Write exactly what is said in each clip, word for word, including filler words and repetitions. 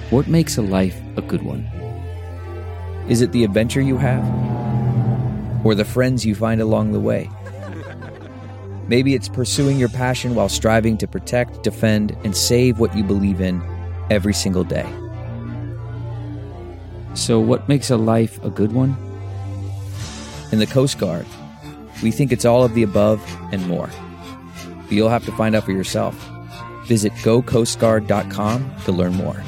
What makes a life a good one? Is it the adventure you have? Or the friends you find along the way? Maybe it's pursuing your passion while striving to protect, defend, and save what you believe in every single day. So what makes a life a good one? In the Coast Guard, we think it's all of the above and more. But you'll have to find out for yourself. Visit go coast guard dot com to learn more.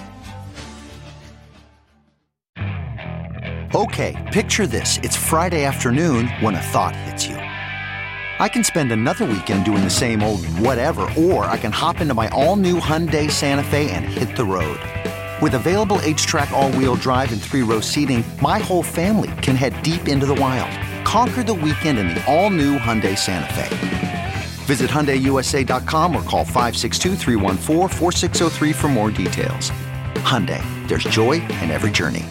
Okay, picture this. It's Friday afternoon when a thought hits you. I can spend another weekend doing the same old whatever, or I can hop into my all-new Hyundai Santa Fe and hit the road. With available H-Track all-wheel drive and three-row seating, my whole family can head deep into the wild. Conquer the weekend in the all-new Hyundai Santa Fe. Visit Hyundai U S A dot com or call five six two, three one four, four six zero three for more details. Hyundai, there's joy in every journey.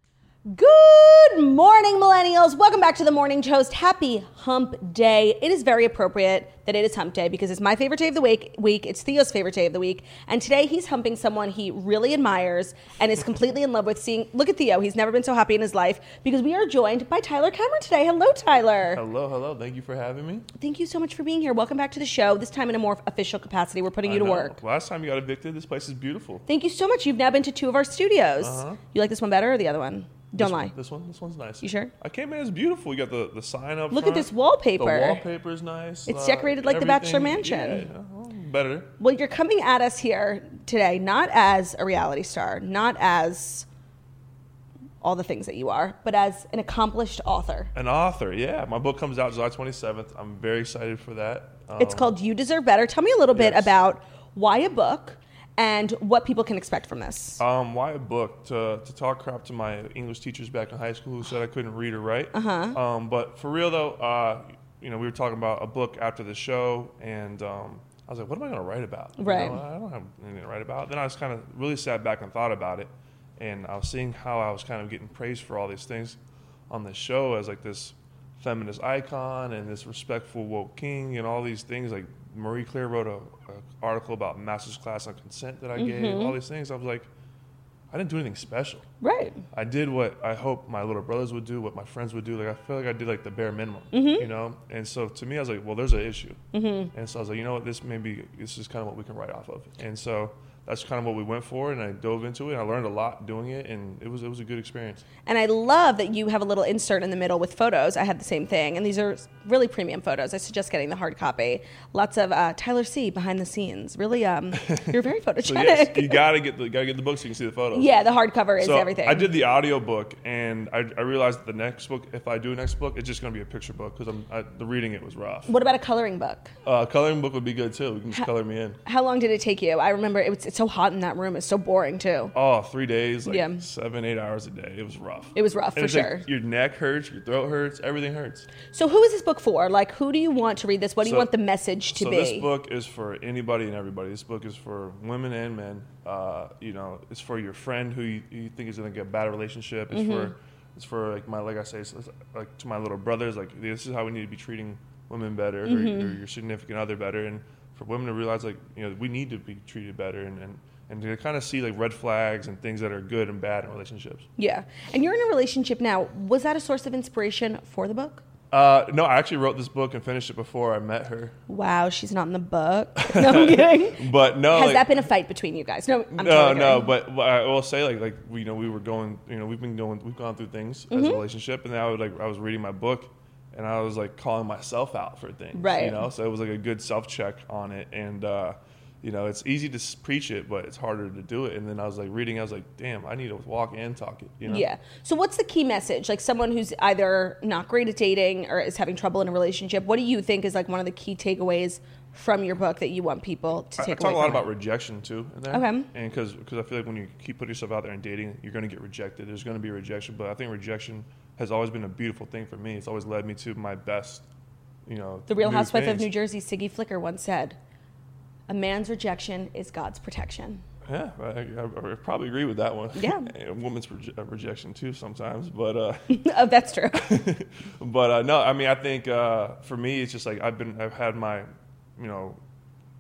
Good morning, millennials. Welcome back to the Morning Toast. Happy Hump Day. It is very appropriate that it is Hump Day because it's my favorite day of the week. week. It's Theo's favorite day of the week. And today he's humping someone he really admires and is completely in love with. Seeing, look at Theo. He's never been so happy in his life because we are joined by Tyler Cameron today. Hello, Tyler. Hello, hello. Thank you for having me. Thank you so much for being here. Welcome back to the show. This time in a more official capacity. We're putting I you to know. work. Last time you got evicted, this place is beautiful. Thank you so much. You've now been to two of our studios. Uh-huh. You like this one better or the other one? Don't this lie. One, this one, this one's nice. You sure? I came in, it's beautiful. You got the, the sign up Look front. at this wallpaper. The wallpaper's nice. It's uh, decorated like the Bachelor Mansion. Yeah, well, better. Well, you're coming at us here today, not as a reality star, not as all the things that you are, but as an accomplished author. An author, yeah. My book comes out July twenty-seventh. I'm very excited for that. Um, It's called You Deserve Better. Tell me a little bit yes. about why a book and what people can expect from this. Um, why a book? To, to talk crap to my English teachers back in high school who said I couldn't read or write. Uh-huh. Um, but for real, though, uh, you know, we were talking about a book after the show, and um, I was like, what am I going to write about? You Right. know, I don't have anything to write about. Then I was kind of really sat back and thought about it, and I was seeing how I was kind of getting praised for all these things on the show as like this feminist icon and this respectful woke king and all these things. Like Marie Claire wrote a, a article about master's class on consent that I Mm-hmm. gave, all these things. I was like, I didn't do anything special. Right. I did what I hope my little brothers would do, what my friends would do. Like I feel like I did like the bare minimum, Mm-hmm. you know. And so to me, I was like, well, there's an issue. Mm-hmm. And so I was like, you know what, this maybe this is kind of what we can write off of. And so that's kind of what we went for, and I dove into it. And I learned a lot doing it, and it was it was a good experience. And I love that you have a little insert in the middle with photos. I had the same thing. And these are really premium photos. I suggest getting the hard copy. Lots of uh, Tyler C. behind the scenes. Really, um, you're very photogenic. So yes, you gotta get the gotta get the book so you can see the photos. Yeah, the hardcover is so everything. I did the audio book, and I, I realized that the next book, if I do a next book, it's just going to be a picture book because I'm I, the reading it was rough. What about a coloring book? Uh, coloring book would be good too. You can just How- color me in. How long did it take you? I remember it was, it's so hot in that room. It's so boring too. Oh, three days, like Yeah. seven, eight hours a day. It was rough. It was rough, And for it's like sure. your neck hurts, your throat hurts, everything hurts. So who is this book for? Like, who do you want to read this? What do you So- want the message to so be? this book is for anybody and everybody. This book is for women and men. Uh, you know, it's for your friend who you, you think is going to get a bad relationship. It's Mm-hmm. for it's for like my like I say, it's like to my little brothers. Like this is how we need to be treating women better, Mm-hmm. or, or your significant other better, and for women to realize like you know we need to be treated better, and and, and to kind of see like red flags and things that are good and bad in relationships. Yeah. And you're in a relationship now. Was that a source of inspiration for the book? Uh, no, I actually wrote this book and finished it before I met her. Wow, she's not in the book. No, I'm kidding. But no, Has like, that been a fight between you guys? No, I'm no, totally no. kidding. But, but I will say, like, like we, you know, we were going, you know, we've been going, we've gone through things as Mm-hmm. a relationship, and then I would like, I was reading my book, and I was like calling myself out for things, Right. You know, so it was like a good self check on it, and uh, you know, it's easy to s- preach it, but it's harder to do it. And then I was like reading, I was like, damn, I need to walk and talk it, you know. Yeah. So what's the key message? Like someone who's either not great at dating or is having trouble in a relationship, what do you think is like one of the key takeaways from your book that you want people to I, I take talk away a lot from about it? rejection too, in there. Okay. And because because I feel like when you keep putting yourself out there in dating, you're going to get rejected. There's going to be rejection, but I think rejection has always been a beautiful thing for me. It's always led me to my best, you know. The Real new Housewife of things. New Jersey, Siggy Flicker, once said, "A man's rejection is God's protection." Yeah, I, I, I probably agree with that one. Yeah. A woman's reje- uh, rejection too sometimes, but uh, Oh, that's true. but uh, no, I mean I think uh, for me it's just like I've been I've had my, you know,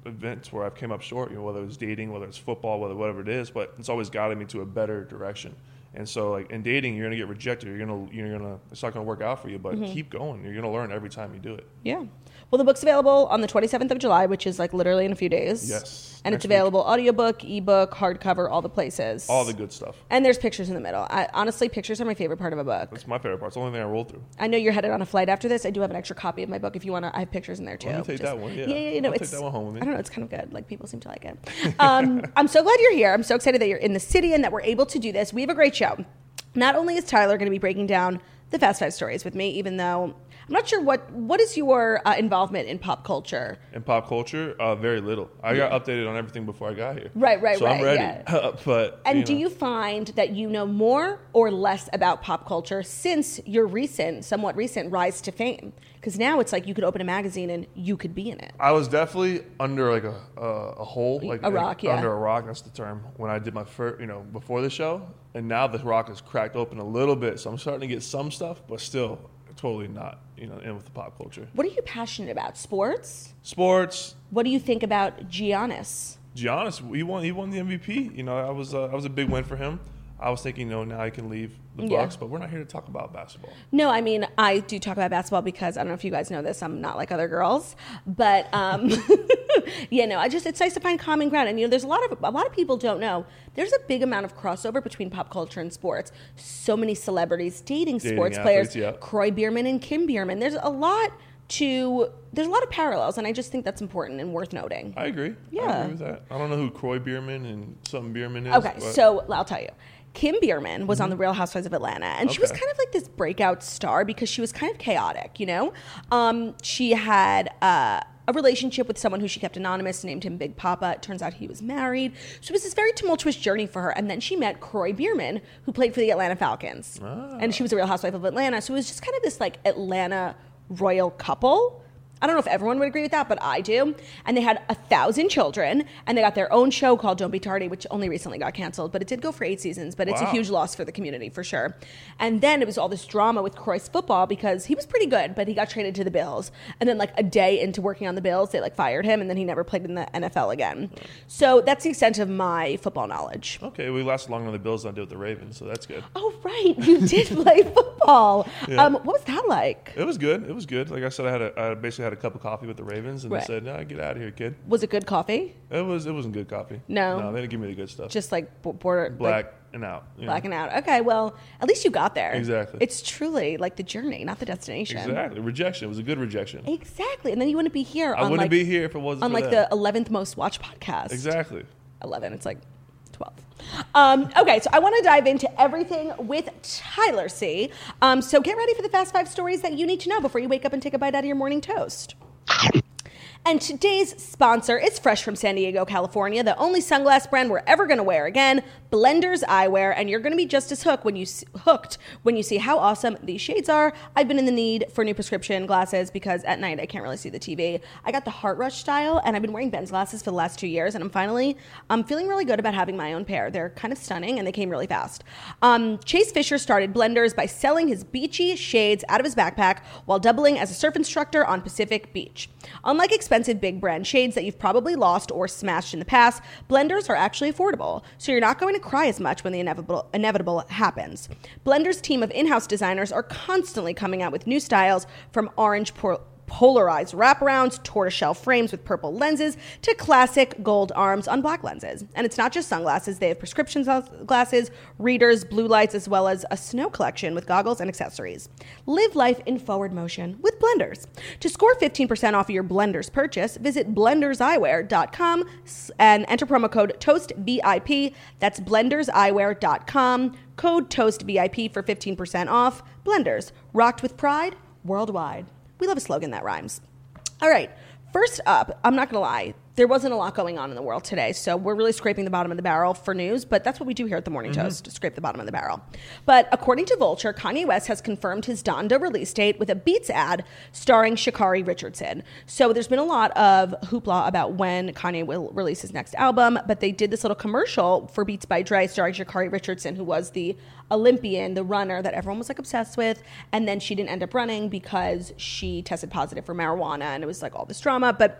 events where I've came up short, you know, whether it's dating, whether it's football, whether whatever it is, but it's always guided me to a better direction. And so, like, in dating, you're going to get rejected. You're going to, you're going to, it's not going to work out for you, but mm-hmm. keep going. You're going to learn every time you do it. Yeah. Well, the book's available on the twenty-seventh of July, which is like literally in a few days. Yes. And it's available week. audiobook, ebook, hardcover, all the places. All the good stuff. And there's pictures in the middle. I, honestly, pictures are my favorite part of a book. That's my favorite part. It's the only thing I roll through. I know you're headed on a flight after this. I do have an extra copy of my book if you want to. I have pictures in there too. Let me take Just, that one. Yeah. Yeah, yeah, you know, I'll it's, take that one home with me. I don't know. It's kind of good. Like, people seem to like it. Um, I'm so glad you're here. I'm so excited that you're in the city and that we're able to do this. We have a great show. Not only is Tyler going to be breaking down the Fast Five stories with me, even though I'm not sure what what is your uh, involvement in pop culture. In pop culture, uh, very little. I yeah. got updated on everything before I got here. Right, right, so right. So I'm ready. Yeah. but and you do know. you find that you know more or less about pop culture since your recent, somewhat recent rise to fame? Because now it's like you could open a magazine and you could be in it. I was definitely under like a a, a hole, like a rock, like, yeah. Under a rock, that's the term. When I did my first, you know, before the show, and now the rock is cracked open a little bit, so I'm starting to get some stuff, but still totally not, you know, in with the pop culture. What are you passionate about? Sports? Sports. What do you think about Giannis? Giannis, he won. He won the M V P. You know, I was uh, I was a big win for him. I was thinking, no, now he can leave the yeah. Bucks, but we're not here to talk about basketball. No, I mean, I do talk about basketball because I don't know if you guys know this. I'm not like other girls, but um, yeah, no, I just it's nice to find common ground. And you know, there's a lot of a lot of people don't know. There's a big amount of crossover between pop culture and sports. So many celebrities dating, dating sports athletes, players. Yeah. Croy Bierman and Kim Bierman. There's a lot to. There's a lot of parallels, and I just think that's important and worth noting. I agree. Yeah, I agree with that. I don't know who Croy Bierman and something Bierman is. Okay, but. so I'll tell you. Kim Bierman was mm-hmm. on The Real Housewives of Atlanta, and okay. she was kind of like this breakout star because she was kind of chaotic, you know? Um, she had uh, a relationship with someone who she kept anonymous, named him Big Papa. It turns out he was married. So it was this very tumultuous journey for her, and then she met Croy Bierman, who played for the Atlanta Falcons. Ah. And she was a Real Housewife of Atlanta, so it was just kind of this like Atlanta royal couple. I don't know if everyone would agree with that, but I do. And they had a thousand children, and they got their own show called Don't Be Tardy, which only recently got canceled, but it did go for eight seasons, but it's wow. a huge loss for the community for sure. And then it was all this drama with Croy's football because he was pretty good, but he got traded to the Bills. And then like a day into working on the Bills, they like fired him, and then he never played in the N F L again. So that's the extent of my football knowledge. Okay, we lasted longer on the Bills than I did with the Ravens, so that's good. Oh, right. You did play football. Yeah. Um, what was that like? It was good. It was good. Like I said, I had a, I basically had a cup of coffee with the Ravens, and right. they said, "No, get out of here, kid." Was it good coffee? It was. It wasn't good coffee. No, no, they didn't give me the good stuff. Just like border black like, and out. Black know. and out. Okay, well, at least you got there. Exactly. It's truly like the journey, not the destination. Exactly. Rejection. It was a good rejection. Exactly, and then you wouldn't be here. I on wouldn't like, be here if it wasn't on for like that. the eleventh most watched podcast. Exactly. Eleven. It's like twelve. Um, okay, so I want to dive into everything with Tyler C. Um, so get ready for the Fast Five stories that you need to know before you wake up and take a bite out of your morning toast. And today's sponsor is fresh from San Diego, California, the only sunglass brand we're ever going to wear again, Blenders Eyewear, and you're going to be just as hooked when you hooked when you see how awesome these shades are. I've been in the need for new prescription glasses because at night I can't really see the T V. I got the Heart Rush style, and I've been wearing Ben's glasses for the last two years, and I'm finally I'm feeling really good about having my own pair. They're kind of stunning, and they came really fast. Um, Chase Fisher started Blenders by selling his beachy shades out of his backpack while doubling as a surf instructor on Pacific Beach. Unlike expensive big brand shades that you've probably lost or smashed in the past, Blenders are actually affordable, so you're not going to cry as much when the inevitable inevitable happens. Blenders' team of in-house designers are constantly coming out with new styles, from orange por- polarized wraparounds, tortoiseshell frames with purple lenses, to classic gold arms on black lenses. And it's not just sunglasses. They have prescription glasses, readers, blue lights, as well as a snow collection with goggles and accessories. Live life in forward motion with Blenders. To score fifteen percent off of your Blenders purchase, visit blenders eyewear dot com and enter promo code TOASTVIP. That's blenders eyewear dot com. Code TOASTVIP for fifteen percent off. Blenders, rocked with pride worldwide. We love a slogan that rhymes. All right, first up, I'm not going to lie, there wasn't a lot going on in the world today, so we're really scraping the bottom of the barrel for news, but that's what we do here at the Morning mm-hmm. Toast, to scrape the bottom of the barrel. But according to Vulture, Kanye West has confirmed his Donda release date with a Beats ad starring Sha'Carri Richardson. So there's been a lot of hoopla about when Kanye will release his next album, but they did this little commercial for Beats by Dre starring Sha'Carri Richardson, who was the Olympian, the runner that everyone was like obsessed with, and then she didn't end up running because she tested positive for marijuana, and it was like all this drama. But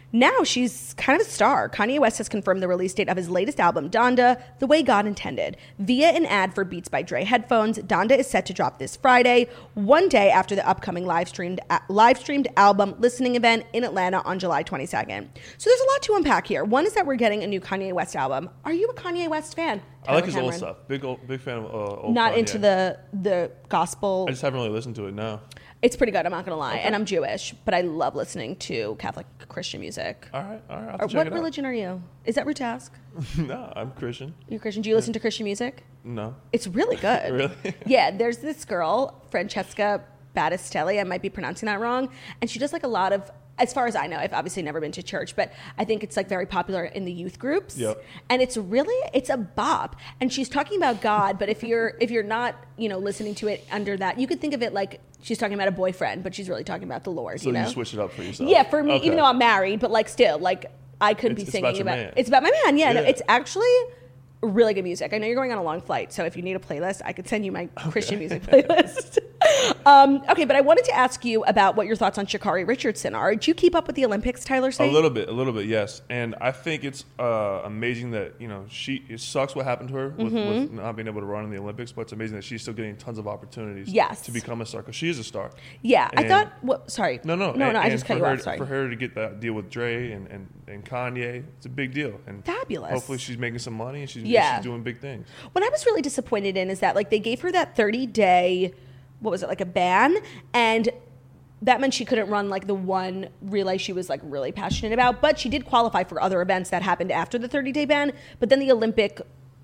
Now she's kind of a star. Kanye West has confirmed the release date of his latest album, Donda, The Way God Intended. Via an ad for Beats by Dre headphones, Donda is set to drop this Friday, one day after the upcoming live-streamed, live-streamed album listening event in Atlanta on July twenty-second. So there's a lot to unpack here. One is that we're getting a new Kanye West album. Are you a Kanye West fan? I like his Cameron? old stuff. Big old, big fan of uh, old Not Kanye. into the, the gospel. I just haven't really listened to it, no. It's pretty good, I'm not going to lie. Okay. And I'm Jewish, but I love listening to Catholic Christian music. All right, all right. I'll have Or to check what it out. religion are you? Is that rude to ask? No, I'm Christian. You're Christian. Do you listen to Christian music? No. It's really good. Really? Yeah, there's this girl, Francesca Battistelli, I might be pronouncing that wrong, and she does like a lot of, as far as I know, I've obviously never been to church, but I think it's like very popular in the youth groups. Yep. And it's really, it's a bop. And she's talking about God, but if you're if you're not, you know, listening to it under that, you could think of it like she's talking about a boyfriend, but she's really talking about the Lord, So you know? you switch it up for yourself. Yeah, for me, Okay. even though I'm married, but like still, like I could It's- be it's singing about your about, man. it's about my man. Yeah, no, Yeah. it's actually really good music. I know you're going on a long flight, so if you need a playlist, I could send you my Christian music playlist. um, okay, but I wanted to ask you about what your thoughts on Sha'Carri Richardson are. Did you keep up with the Olympics, Tyler? A Saying? little bit, a little bit, yes. And I think it's uh, amazing that, you know, she, it sucks what happened to her with, Mm-hmm. with not being able to run in the Olympics, but it's amazing that she's still getting tons of opportunities Yes. to become a star, because she is a star. Yeah, I And- thought. What, sorry. No, no, no, and, no. I and just cut for you her, off. Sorry. For her to get that deal with Dre and, and, and Kanye, it's a big deal. And Fabulous. hopefully she's making some money and she's, Yeah. she's doing big things. What I was really disappointed in is that like they gave her that thirty day, what was it, like a ban, and that meant she couldn't run like the one relay she was like really passionate about. But she did qualify for other events that happened after the thirty day ban. But then the Olympic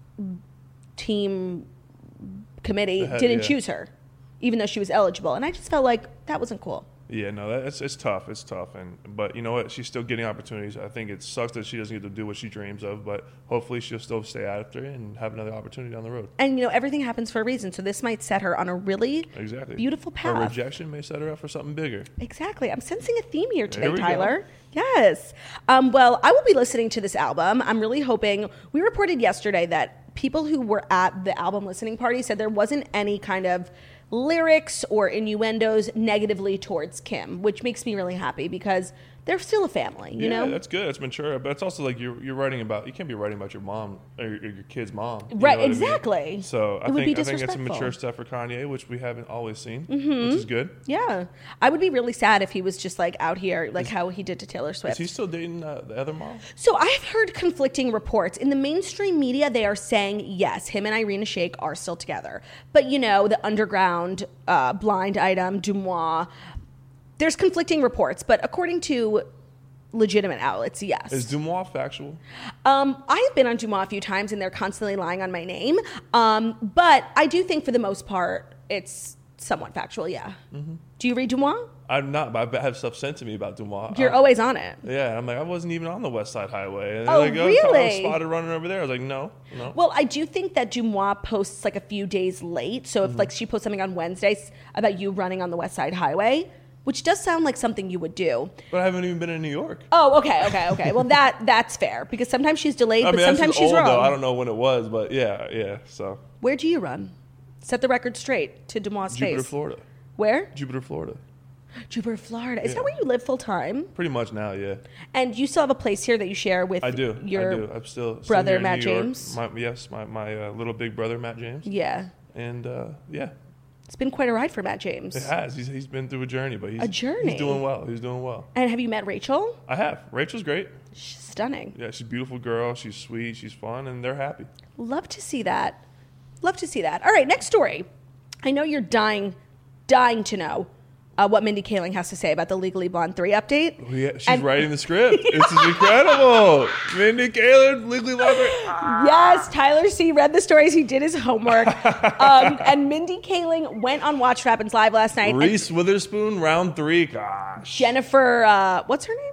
team committee The head- didn't yeah. choose her, even though she was eligible. And I just felt like that wasn't cool. Yeah, no, that, it's it's tough. It's tough, and but you know what? She's still getting opportunities. I think it sucks that she doesn't get to do what she dreams of, but hopefully she'll still stay after it and have another opportunity down the road. And you know everything happens for a reason. So this might set her on a really Exactly. beautiful Her path. rejection may set her up for something bigger. Exactly. I'm sensing a theme here today, Here we go. Tyler. Yes. Um, well, I will be listening to this album. I'm really hoping. We reported yesterday that people who were at the album listening party said there wasn't any kind of lyrics or innuendos negatively towards Kim, which makes me really happy because they're still a family, you yeah, know? that's good. That's mature, but it's also like you're you're writing about. You can't be writing about your mom or your, your kid's mom, you Right, know what I mean? exactly. So I It would think be I think it's a disrespectful. mature step for Kanye, which we haven't always seen, Mm-hmm. which is good. Yeah. I would be really sad if he was just like out here, like how he did to Taylor Is Swift. he still dating uh, the other mom? So I've heard conflicting reports. In the mainstream media, they are saying, yes, him and Irina Shayk are still together. But, you know, the underground uh, blind item, Dumois, there's conflicting reports. But according to legitimate outlets, yes. Is Dumois factual? Um, I've been on Dumois a few times, and they're constantly lying on my name. Um, but I do think for the most part, it's somewhat factual, yeah. Mm-hmm. Do you read Dumois? I'm not, but I have stuff sent to me about Dumois. You're I'm- always on it. Yeah, I'm like, I wasn't even on the West Side Highway. And Oh, they're like, I really? was spotted running over there. I was like, no, no. Well, I do think that Dumois posts like a few days late. So if Mm-hmm. like she posts something on Wednesdays about you running on the West Side Highway, which does sound like something you would do. But I haven't even been in New York. Oh, okay, okay, okay. Well, that that's fair because sometimes she's delayed, I but mean, sometimes this is she's old, wrong. though. I don't know when it was, but yeah, yeah. So Where do you run? Set the record straight to Dumois' Jupiter, face. Florida. Where? Jupiter, Florida. Jupiter, Florida. Is Yeah. that where you live full time? Pretty much now, yeah. And you still have a place here that you share with I do. your I do. I'm still, still brother, here in Matt New York. James? My, yes, my my uh, little big brother, Matt James. Yeah. And uh, yeah, It's been quite a ride for Matt James. it has. He's he's been through a journey, but he's A journey? He's doing well. He's doing well. And have you met Rachel? I have. Rachel's great. She's stunning. Yeah, she's a beautiful girl. She's sweet. She's fun, and they're happy. Love to see that. Love to see that. All right, next story. I know you're dying, dying to know uh, what Mindy Kaling has to say about the Legally Blonde three update. Oh, yeah, she's And- writing the script. This is incredible. Mindy Kaling, Legally Blonde. Yes, Tyler C. read the stories. He did his homework. um, and Mindy Kaling went on Watch What Happens Live last night. and Reese Witherspoon, round three. Gosh. Jennifer, uh, what's her name?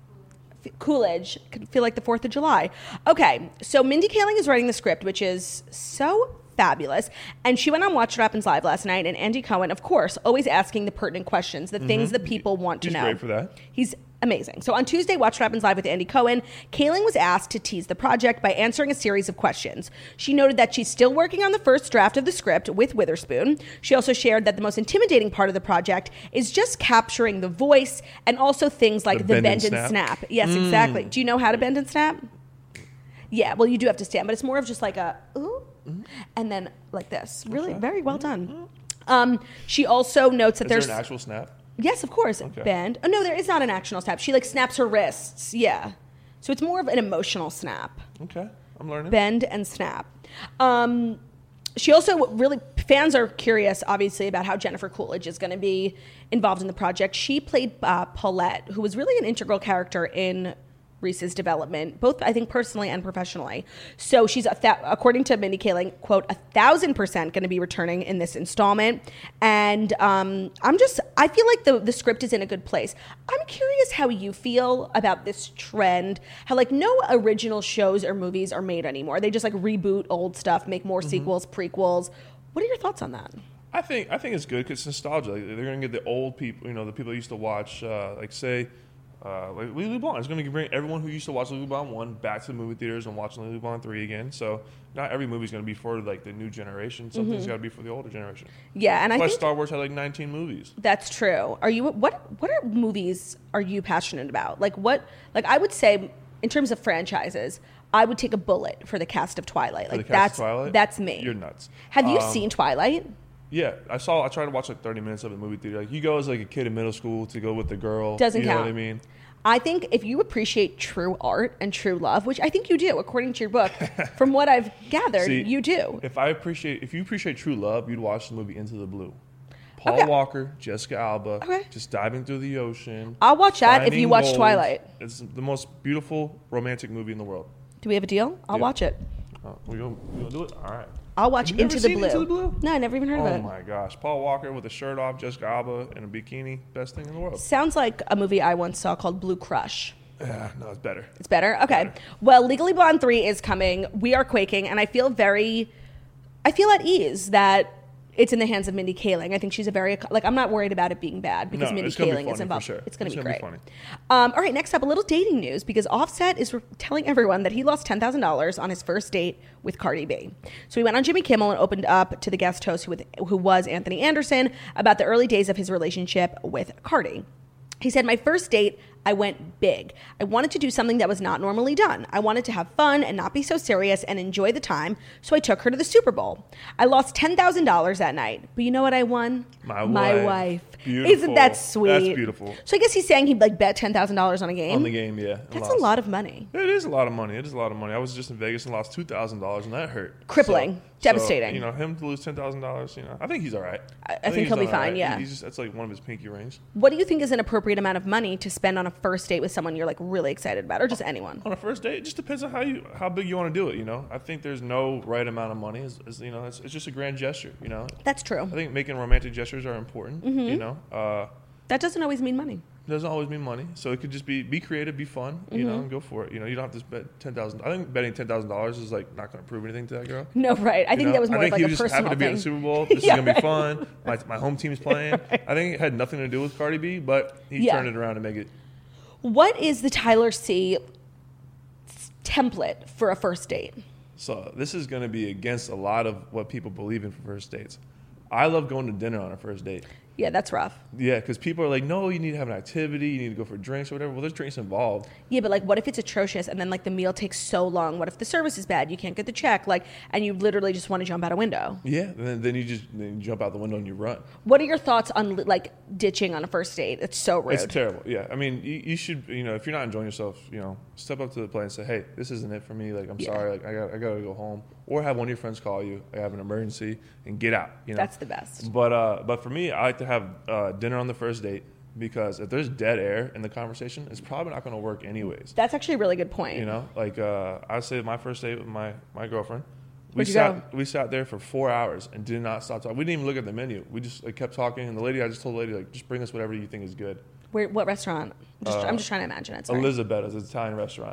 F- Coolidge. Could feel like the fourth of July. Okay, so Mindy Kaling is writing the script, which is so fabulous. And she went on Watch What Happens Live last night, and Andy Cohen, of course, always asking the pertinent questions, the things that people want to He's know. great for that. He's Amazing. So on Tuesday, Watch What Happens Live with Andy Cohen, Kaling was asked to tease the project by answering a series of questions. She noted that she's still working on the first draft of the script with Witherspoon. She also shared that the most intimidating part of the project is just capturing the voice and also things like the, the bend, bend and snap. snap. Yes, mm. exactly. Do you know how to bend and snap? Yeah, well, you do have to stand, but it's more of just like a ooh, mm-hmm. and then like this. Really, okay. very well done. Mm-hmm. Um, she also notes that is there's there an actual snap. Yes, of course. Okay. Bend. Oh, no, there is not an actual snap. She, like, snaps her wrists. Yeah. So it's more of an emotional snap. Okay. I'm learning. Bend and snap. Um, she also really, fans are curious, obviously, about how Jennifer Coolidge is going to be involved in the project. She played uh, Paulette, who was really an integral character in Reese's development, both I think personally and professionally. So she's, a th- according to Mindy Kaling, quote, a thousand percent going to be returning in this installment. And um, I'm just, I feel like the, the script is in a good place. I'm curious how you feel about this trend, how like no original shows or movies are made anymore. They just like reboot old stuff, make more mm-hmm. sequels, prequels. What are your thoughts on that? I think I think it's good because it's nostalgia. Like, they're going to get the old people, you know, the people that used to watch, uh, like say, Uh, like Legally Blonde. It's going to bring everyone who used to watch Legally Blonde one back to the movie theaters and watch Legally Blonde three again. So not every movie is going to be for like the new generation. Something's mm-hmm. got to be for the older generation. Yeah, and Plus, I think Star Wars had like nineteen movies. That's true. Are you what? What are movies are you passionate about? Like what? Like I would say, in terms of franchises, I would take a bullet for the cast of Twilight. For like the cast that's of Twilight? that's me. You're nuts. Have you um, seen Twilight? Yeah, I saw. I tried to watch like thirty minutes of the movie theater. Like you go as like a kid in middle school to go with the girl. Doesn't you count. Know what I mean? I think if you appreciate true art and true love, which I think you do, according to your book, from what I've gathered, See, you do. If I appreciate, if you appreciate true love, you'd watch the movie Into the Blue. Paul okay. Walker, Jessica Alba, okay. just diving through the ocean. I'll watch that if you watch gold. Twilight. It's the most beautiful romantic movie in the world. Do we have a deal? I'll yeah. watch it. Oh, we gonna, we gonna do it? All right. I'll watch Have you Into ever the seen Blue. Into the Blue? No, I never even heard oh of it. Oh my gosh. Paul Walker with a shirt off, Jessica Alba in a bikini. Best thing in the world. Sounds like a movie I once saw called Blue Crush. Yeah, no, it's better. It's better? Okay. Better. Well, Legally Blonde three is coming. We are quaking, and I feel very, I feel at ease that it's in the hands of Mindy Kaling. I think she's a very, like, I'm not worried about it being bad because no, Mindy it's gonna Kaling be is funny, involved. For sure. It's going to be gonna great. Be funny. Um, all right, next up, a little dating news because Offset is re- telling everyone that he lost ten thousand dollars on his first date with Cardi B. So he went on Jimmy Kimmel and opened up to the guest host who, with, who was Anthony Anderson about the early days of his relationship with Cardi. He said, my first date, I went big. I wanted to do something that was not normally done. I wanted to have fun and not be so serious and enjoy the time, so I took her to the Super Bowl. I lost ten thousand dollars that night, but you know what I won? My, My wife. wife. Beautiful. Isn't that sweet? That's beautiful. So I guess he's saying he'd like bet ten thousand dollars on a game? On the game, yeah. That's a lot of money. It is a lot of money. It is a lot of money. I was just in Vegas and lost two thousand dollars, and that hurt. Crippling. So, Devastating. So, you know, him to lose ten thousand dollars, you know, I think he's all right. I, I, I think, think he'll be all fine, right. yeah. He's just, that's like one of his pinky rings. What do you think is an appropriate amount of money to spend on a first date with someone you're like really excited about, or just anyone? On a first date, it just depends on how you how big you want to do it, you know? I think there's no right amount of money. It's, it's, you know, it's, it's just a grand gesture, you know? That's true. I think making romantic gestures are important, mm-hmm. you know? Uh, that doesn't always mean money. Doesn't always mean money, so it could just be be creative, be fun, you mm-hmm. know, and go for it. You know, you don't have to bet ten thousand. I think betting ten thousand dollars is like not going to prove anything to that girl. No, right? I you think know? that was more I think of like he a was personal just happened to be thing. at the Super Bowl. This yeah, is going right. to be fun. My my home team's playing. right. I think it had nothing to do with Cardi B, but he yeah. turned it around to make it. What is the Tyler C template for a first date? So this is going to be against a lot of what people believe in for first dates. I love going to dinner on a first date. Yeah, that's rough. Yeah, because people are like, no, you need to have an activity, you need to go for drinks or whatever. Well, there's drinks involved. Yeah, but like, what if it's atrocious and then like the meal takes so long? What if the service is bad? You can't get the check, like, and you literally just want to jump out a window. Yeah, and then, then you just then you jump out the window and you run. What are your thoughts on like ditching on a first date? It's so rude. It's terrible. Yeah, I mean, you, you should, you know, if you're not enjoying yourself, you know, step up to the plate and say, hey, this isn't it for me. Like, I'm yeah. sorry. Like, I got I got to go home, or have one of your friends call you. I have an emergency, and get out. You know, that's the best. But uh, but for me, I like to have uh, dinner on the first date, because if there's dead air in the conversation, it's probably not going to work anyways. That's actually a really good point. You know, like uh, I say my first date with my, my girlfriend, we Where'd you sat go? we sat there for four hours and did not stop talking. We didn't even look at the menu. We just like kept talking, and the lady I just told the lady like, just bring us whatever you think is good. Where? What restaurant? Just, Uh, I'm just trying to imagine it. Sorry. Elizabeth is an Italian restaurant.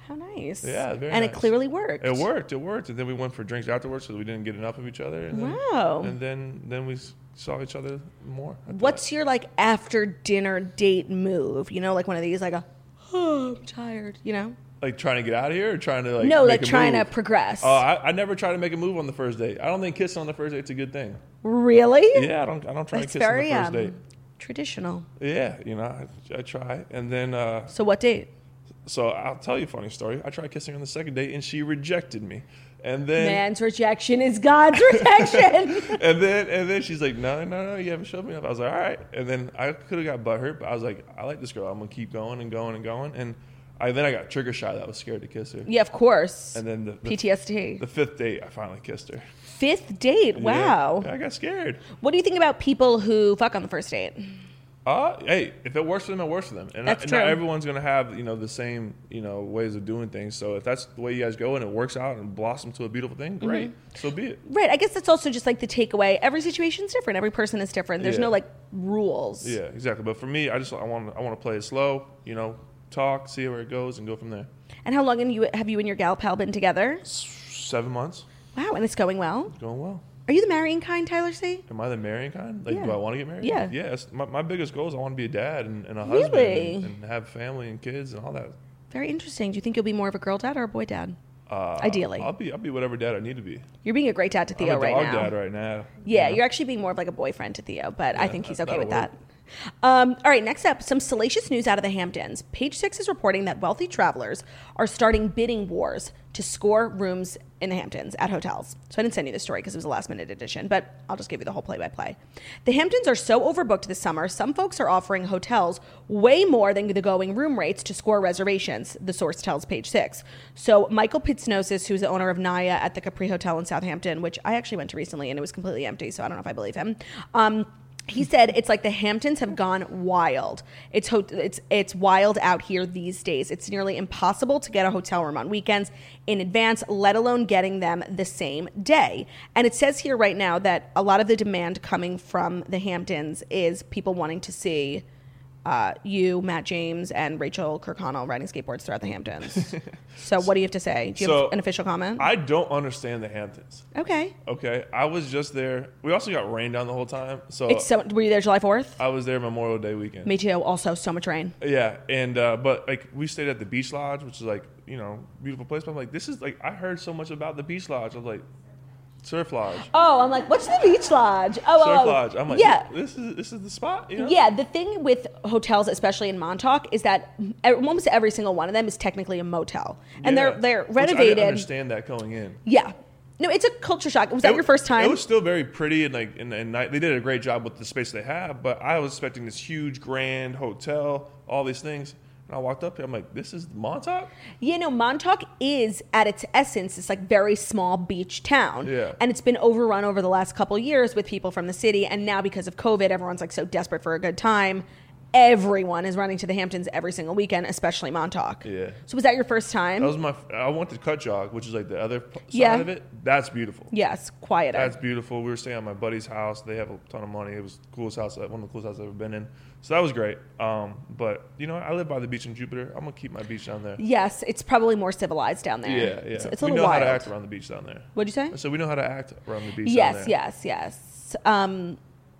How nice. Yeah, very And nice. it clearly worked. It worked. It worked. And then we went for drinks afterwards so we didn't get enough of each other. And then, Wow. And then then we s- saw each other more. after What's that. your like after dinner date move? You know, like one of these, like a, oh, I'm tired. You know? Like trying to get out of here or trying to like No, make like a trying move? to progress. Oh, I, I never try to make a move on the first date. I don't think kissing on the first date's a good thing. Really? Yeah, I don't. I don't try That's to kiss very on the first um, date. traditional. Yeah, you know, I, I try, and then uh, So what date? so I'll tell you a funny story. I tried kissing her on the second date, and she rejected me. And then Man's rejection is God's protection. and then and then she's like, no, no, no, you haven't showed me enough. I was like, all right. And then I could have got butthurt, but I was like, I like this girl. I'm gonna keep going and going and going. And I then I got trigger shy. That I was scared to kiss her. Yeah, of course. And then the, the P T S D. The fifth date, I finally kissed her. Fifth date. Yeah. Wow. Yeah, I got scared. What do you think about people who fuck on the first date? Uh, hey, if it works for them, it works for them. And, That's not, true. not everyone's going to have, you know, the same, you know, ways of doing things. So if that's the way you guys go and it works out and blossom to a beautiful thing, great. Mm-hmm. So be it. Right. I guess that's also just like the takeaway. Every situation's different. Every person is different. There's Yeah. no like rules. Yeah, exactly. But for me, I just I want I want to play it slow, you know, talk, see where it goes, and go from there. And how long have you, have you and your gal pal been together? Seven months, Wow. And it's going well. going well. Are you the marrying kind, Tyler C? Am I the marrying kind? Like, Yeah. do I want to get married? Yeah. Yes. My, my biggest goal is I want to be a dad and, and a husband Really? and, and have family and kids and all that. Very interesting. Do you think you'll be more of a girl dad or a boy dad? Uh, Ideally. I'll be I'll be whatever dad I need to be. You're being a great dad to Theo I'm a right dog now. dad right now. Yeah, you know? you're actually being more of like a boyfriend to Theo, but I Yeah, think he's that- okay with that'll that. Um, all right, next up, some salacious news out of the Hamptons. Page Six is reporting that wealthy travelers are starting bidding wars to score rooms in the Hamptons at hotels. So I didn't send you the story because it was a last minute edition, but I'll just give you the whole play by play. The Hamptons are so overbooked this summer, some folks are offering hotels way more than the going room rates to score reservations, the source tells Page Six. So Michael Pitsnosis, who's the owner of Naya at the Capri Hotel in Southampton, which I actually went to recently and it was completely empty, so I don't know if I believe him. Um, He said it's like the Hamptons have gone wild. It's ho- it's it's wild out here these days. It's nearly impossible to get a hotel room on weekends in advance, let alone getting them the same day. And it says here right now that a lot of the demand coming from the Hamptons is people wanting to see uh, you, Matt James, and Rachel Kirkconnell riding skateboards throughout the Hamptons. So what do you have to say? Do you So, have an official comment? I don't understand the Hamptons. Okay. Okay, I was just there. We also got rained down the whole time, so It's so. Were you there July fourth? I was there Memorial Day weekend. Me too. Also, so much rain. Yeah, and uh, but like we stayed at the Beach Lodge, which is like you know beautiful place. But I'm like, this is like I heard so much about the Beach Lodge. I was like, Surf Lodge, Oh, I'm like, what's the beach lodge? Oh, Surf oh, Lodge. I'm like, yeah. this is this is the spot. You know? Yeah, the thing with hotels, especially in Montauk, is that e- almost every single one of them is technically a motel, and Yeah. they're they're Which I renovated. didn't understand that going in. Yeah, no, it's a culture shock. Was that It- your first time? It was still very pretty and like and, and night. They did a great job with the space they have, but I was expecting this huge, grand hotel, all these things. And I walked up here, I'm like, this is Montauk? You know, Montauk is at its essence this like very small beach town. Yeah. And it's been overrun over the last couple years with people from the city, and now because of COVID, everyone's like so desperate for a good time. Everyone is running to the Hamptons every single weekend, especially Montauk. Yeah. So was that your first time? That was my. I went to Cut Jog, which is like the other p- side Yeah. of it. That's beautiful. Yes, quieter. That's beautiful. We were staying at my buddy's house. They have a ton of money. It was the coolest house, one of the coolest houses I've ever been in. So that was great. Um, but you know, I live by the beach in Jupiter. I'm gonna keep my beach down there. Yes, it's probably more civilized down there. Yeah, yeah. It's, it's a we little know wild. how to act around the beach down there. What'd you say? So we know how to act around the beach down Yes, there. yes, yes. Um,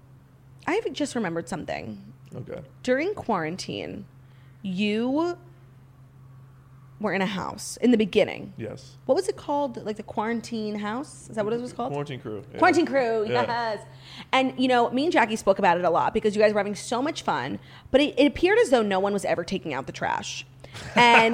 I just remembered something. Okay. During quarantine, you were in a house in the beginning. Yes. What was it called? Like the quarantine house? Is that what it was called? Quarantine crew. yeah. Quarantine crew, Yeah. yes. And, you know, me and Jackie spoke about it a lot because you guys were having so much fun, but it, it appeared as though no one was ever taking out the trash. And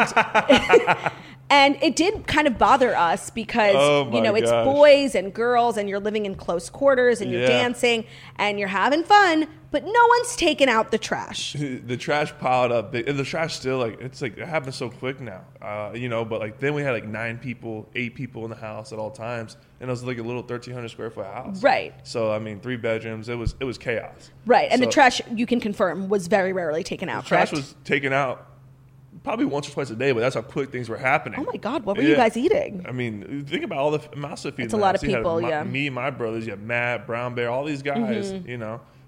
and it did kind of bother us because, Oh you know, my it's gosh. boys and girls and you're living in close quarters and you're Yeah. dancing and you're having fun, but no one's taking out the trash. The trash piled up. The, the trash still like it's like it happens so quick now, uh, you know. But like then we had like nine people, eight people in the house at all times, and it was like a little thirteen hundred square foot house. Right. So I mean, three bedrooms. It was it was chaos. Right. And the So- trash, you can confirm, was very rarely taken out, Trash correct? was taken out probably once or twice a day, but that's how quick things were happening. Oh my God, what were you Yeah. guys eating? I mean, think about all the amounts of food. It's in a the lot house. of You had people, my- yeah. Me, my brothers, you have Matt, Brown Bear, all these guys, Mm-hmm. you know.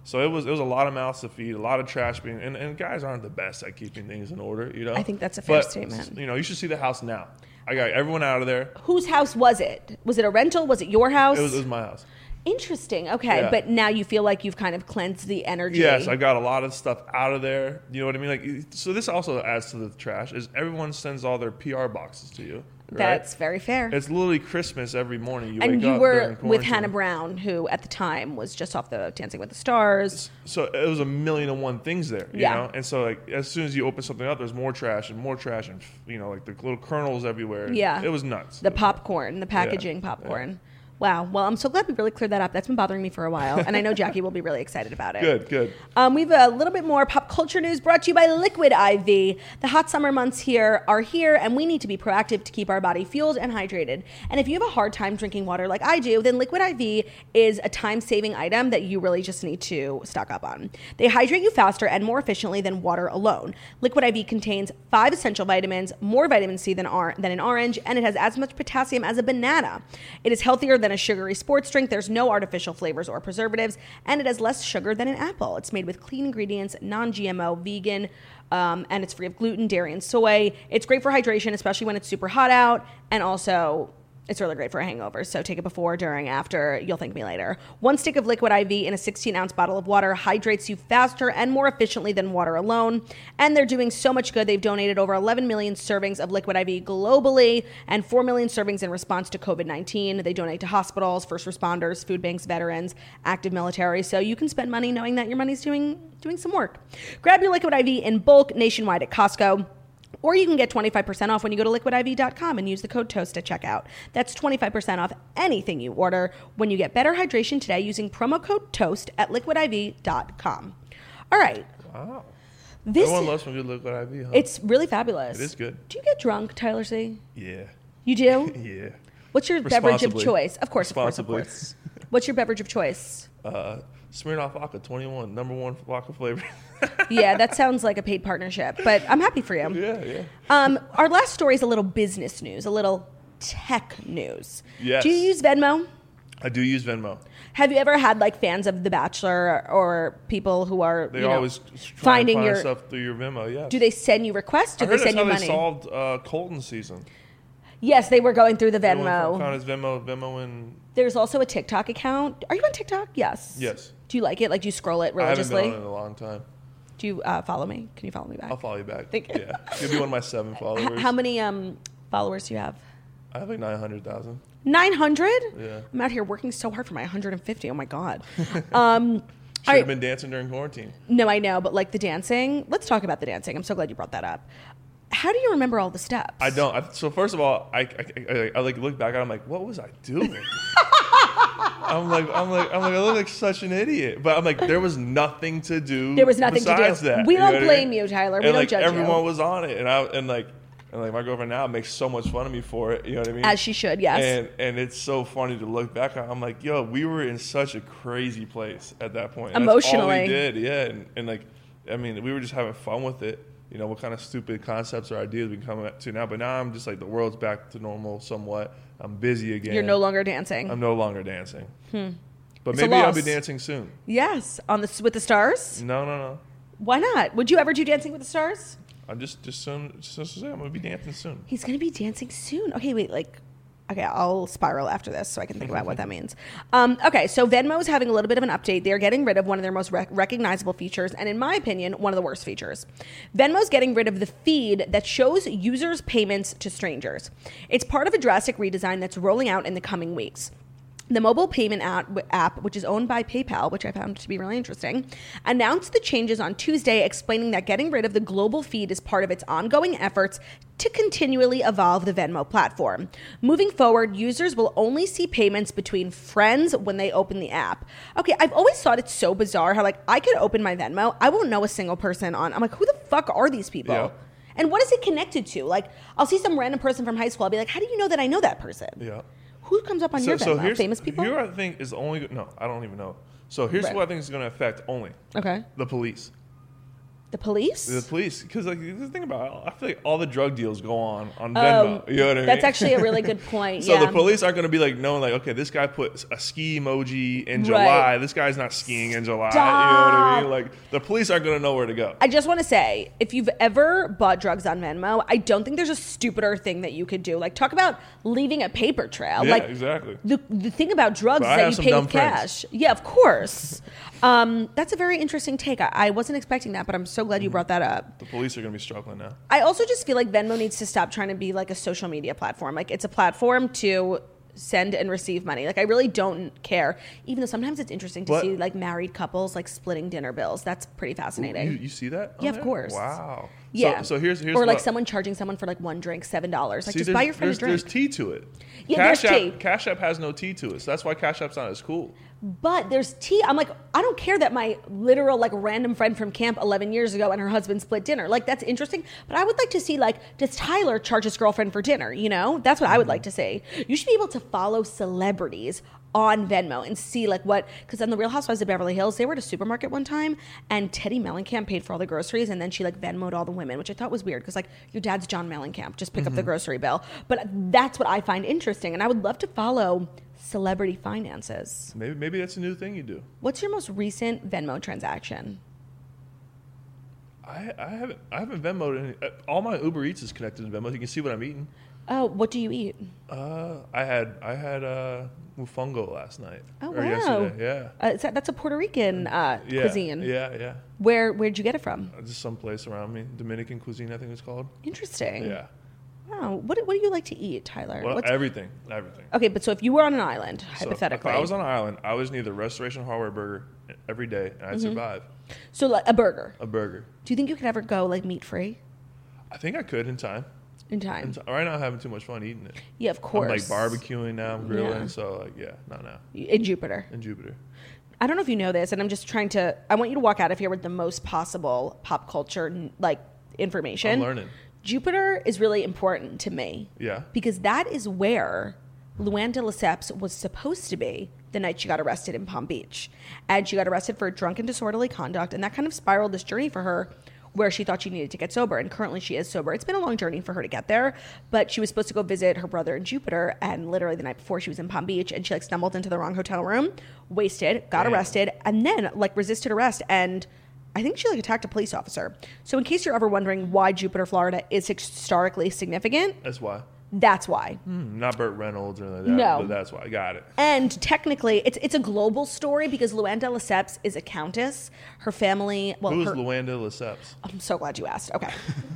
So it was it was a lot of mouths to feed, a lot of trash being, and, and guys aren't the best at keeping things in order, you know. I think that's a fair but, statement. You know, you should see the house now. I got everyone out of there. Whose house was it? Was it a rental? Was it your house? It was, it was my house. Interesting. Okay, Yeah. but now you feel like you've kind of cleansed the energy. Yes, I got a lot of stuff out of there. You know what I mean? Like, so this also adds to the trash. Is everyone sends all their P R boxes to you? Right? That's very fair. It's literally Christmas every morning. You and wake you up were during with quarantine. Hannah Brown, who at the time was just off the Dancing with the Stars. So it was a million and one things there, you Yeah. know? And so, like, as soon as you open something up, there's more trash and more trash and, you know, like the little kernels everywhere. Yeah. It was nuts. The popcorn, the packaging Yeah. popcorn. Wow. Well, I'm so glad we really cleared that up. That's been bothering me for a while. And I know Jackie will be really excited about it. Good, good. Um, we have a little bit more pop culture news brought to you by Liquid I V. The hot summer months here are here, and we need to be proactive to keep our body fueled and hydrated. And if you have a hard time drinking water like I do, then Liquid I V is a time-saving item that you really just need to stock up on. They hydrate you faster and more efficiently than water alone. Liquid I V contains five essential vitamins, more vitamin C than, or- than an orange, and it has as much potassium as a banana. It is healthier than a sugary sports drink. There's no artificial flavors or preservatives, and it has less sugar than an apple. It's made with clean ingredients, non-G M O, vegan, um, and it's free of gluten, dairy, and soy. It's great for hydration, especially when it's super hot out, and also it's really great for a hangover. So take it before, during, after. You'll thank me later. One stick of Liquid I V in a sixteen ounce bottle of water hydrates you faster and more efficiently than water alone. And they're doing so much good. They've donated over eleven million servings of Liquid I V globally and four million servings in response to covid nineteen. They donate to hospitals, first responders, food banks, veterans, active military. So you can spend money knowing that your money's doing, doing some work. Grab your Liquid I V in bulk nationwide at Costco. Or you can get twenty-five percent off when you go to liquid I V dot com and use the code TOAST at checkout. That's twenty-five percent off anything you order when you get better hydration today using promo code TOAST at liquid I V dot com. All right. Wow. This, Everyone loves some good Liquid I V, huh? it's really fabulous. It is good. Do you get drunk, Tyler C? Yeah. You do? Yeah. What's your beverage of Responsibly. choice? Of course, of course, of Responsibly. course. What's your beverage of choice? Uh, Smirnoff Vodka twenty-one, number one vodka flavor. Yeah, that sounds like a paid partnership, but I'm happy for you. Yeah, yeah. Um, our last story is a little business news, a little tech news. Yes. Do you use Venmo? I do use Venmo. Have you ever had like fans of The Bachelor or people who are They you know, always try finding and find your stuff through your Venmo, yes. Do they send you requests? Do I they heard that's send how you they money? solved uh, Colton's season. Yes, they were going through the Everyone Venmo. found his Venmo, Venmo and... There's also a TikTok account. Are you on TikTok? Yes. Yes. Do you like it? Like, do you scroll it I haven't religiously? been on it in a long time. Do you uh, follow me? Can you follow me back? I'll follow you back. Thank you. Yeah. You'll be one of my seven followers. H- how many um, followers do you have? I have like nine hundred thousand. nine hundred? Yeah. I'm out here working so hard for my one hundred fifty. Oh, my God. um, Should all right. have been dancing during quarantine. No, I know, but like the dancing. Let's talk about the dancing. I'm so glad you brought that up. How do you remember all the steps? I don't. I, so first of all, I, I, I, I like look back at it, I'm like, what was I doing? I'm like, I'm like, I'm like, I look like such an idiot. But I'm like, there was nothing to do. There was nothing to do. besides That, We you know don't what I blame mean? you, Tyler. We and don't like judge everyone you. was on it, and I and like and like my girlfriend now makes so much fun of me for it. You know what I mean? As she should, yes. And and it's so funny to look back on. I'm like, yo, we were in such a crazy place at that point. And that's all Emotionally. we did, yeah. And, and like, I mean, we were just having fun with it. You know, what kind of stupid concepts or ideas we can come to now. But now I'm just like, the world's back to normal somewhat. I'm busy again. You're no longer dancing. I'm no longer dancing. Hmm. But It's a maybe I'll be loss. dancing soon. Yes, on the with the stars. No, no, no. Why not? Would you ever do Dancing with the Stars? I'm just just soon. Just to say, I'm gonna be dancing soon. He's gonna be dancing soon. Okay, wait, like, okay, I'll spiral after this so I can think about what that means. Um, okay, so Venmo is having a little bit of an update. They're getting rid of one of their most rec- recognizable features, and in my opinion, one of the worst features. Venmo's getting rid of the feed that shows users' payments to strangers. It's part of a drastic redesign that's rolling out in the coming weeks. The mobile payment app, app, which is owned by PayPal, which I found to be really interesting, announced the changes on Tuesday, explaining that getting rid of the global feed is part of its ongoing efforts to continually evolve the Venmo platform. Moving forward, users will only see payments between friends when they open the app. Okay, I've always thought it's so bizarre how, like, I could open my Venmo, I won't know a single person on. I'm like, who the fuck are these people? Yeah. And what is it connected to? Like, I'll see some random person from high school, I'll be like, how do you know that I know that person? Yeah. Who comes up on your Venmo? Famous people? Here, I think is the only. No, I don't even know. So here's Right. what I think is going to affect only Okay. the police. The police? The police, because like the thing about it, I feel like all the drug deals go on on Venmo. Oh, you know what I mean? That's actually a really good point. So yeah. the police aren't going to be like knowing like, okay, this guy put a ski emoji in Right. July. This guy's not skiing in July. Stop. You know what I mean? Like the police aren't going to know where to go. I just want to say, if you've ever bought drugs on Venmo, I don't think there's a stupider thing that you could do. Like, talk about leaving a paper trail. Yeah, like, exactly. The, the thing about drugs But I is that have you some pay dumb with friends. cash. Yeah, of course. um, that's a very interesting take. I, I wasn't expecting that, but I'm so glad you brought that up. The police are going to be struggling now. I also just feel like Venmo needs to stop trying to be like a social media platform. Like, it's a platform to send and receive money. Like, I really don't care, even though sometimes it's interesting to What? see like married couples like splitting dinner bills. That's pretty fascinating. You, you see that? on Yeah, of there? course. Wow. Yeah. So, so here's here's or like what- someone charging someone for like one drink seven dollars. Like, See, just there's- buy your friend a there's, drink. There's tea to it. Yeah, Cash there's App, tea. Cash App has no tea to it, so that's why Cash App's not as cool. But there's tea. I'm like, I don't care that my literal like random friend from camp eleven years ago and her husband split dinner. Like, that's interesting. But I would like to see, like, does Tyler charge his girlfriend for dinner? You know, that's what I would like to see. You should be able to follow celebrities on Venmo and see like what, because on the Real Housewives of Beverly Hills, they were at a supermarket one time and Teddy Mellencamp paid for all the groceries and then she like Venmoed all the women, which I thought was weird because like your dad's John Mellencamp, just pick up the grocery bill. But that's what I find interesting, and I would love to follow celebrity finances. Maybe maybe that's a new thing you do. What's your most recent Venmo transaction? I, I haven't I haven't Venmoed any. uh, All my Uber Eats is connected to Venmo. You can see what I'm eating. Oh, what do you eat? Uh, I had I had uh, mofongo last night. Oh, or wow. yesterday. Yeah. Uh, is that, that's a Puerto Rican uh, Yeah, cuisine. Yeah, yeah. Where where'd you get it from? Uh, Just someplace around me. Dominican cuisine, I think it's called. Interesting. Yeah. Wow. What what do you like to eat, Tyler? Well, What's- everything, everything. okay, but so if you were on an island, So hypothetically, if I was on an island, I would need the Restoration Hardware burger every day, and I'd Mm-hmm. survive. so like a burger. A burger. Do you think you could ever go like meat free I think I could in time. in time? In ti- right now, I'm having too much fun eating it. Yeah, of course. I'm like barbecuing now, I'm grilling, Yeah. so like yeah, not now. In Jupiter. In Jupiter. I don't know if you know this, and I'm just trying to. I want you to walk out of here with the most possible pop culture like information. I'm learning. Jupiter is really important to me. Yeah. Because that is where Luann de Lesseps was supposed to be the night she got arrested in Palm Beach. And she got arrested for drunken disorderly conduct, and that kind of spiraled this journey for her where she thought she needed to get sober, and currently she is sober. It's been a long journey for her to get there, but she was supposed to go visit her brother in Jupiter, and literally the night before she was in Palm Beach, and she like stumbled into the wrong hotel room, wasted, got Damn. arrested, and then like resisted arrest, and I think she like attacked a police officer. So in case you're ever wondering why Jupiter, Florida is historically significant, That's why. that's why. Hmm, not Burt Reynolds or anything like that. No. But that's why. I got it. And technically, it's it's a global story because Luann de Lesseps is a countess. Her family, well, Who is her, Luanda Lesseps? I'm so glad you asked. Okay.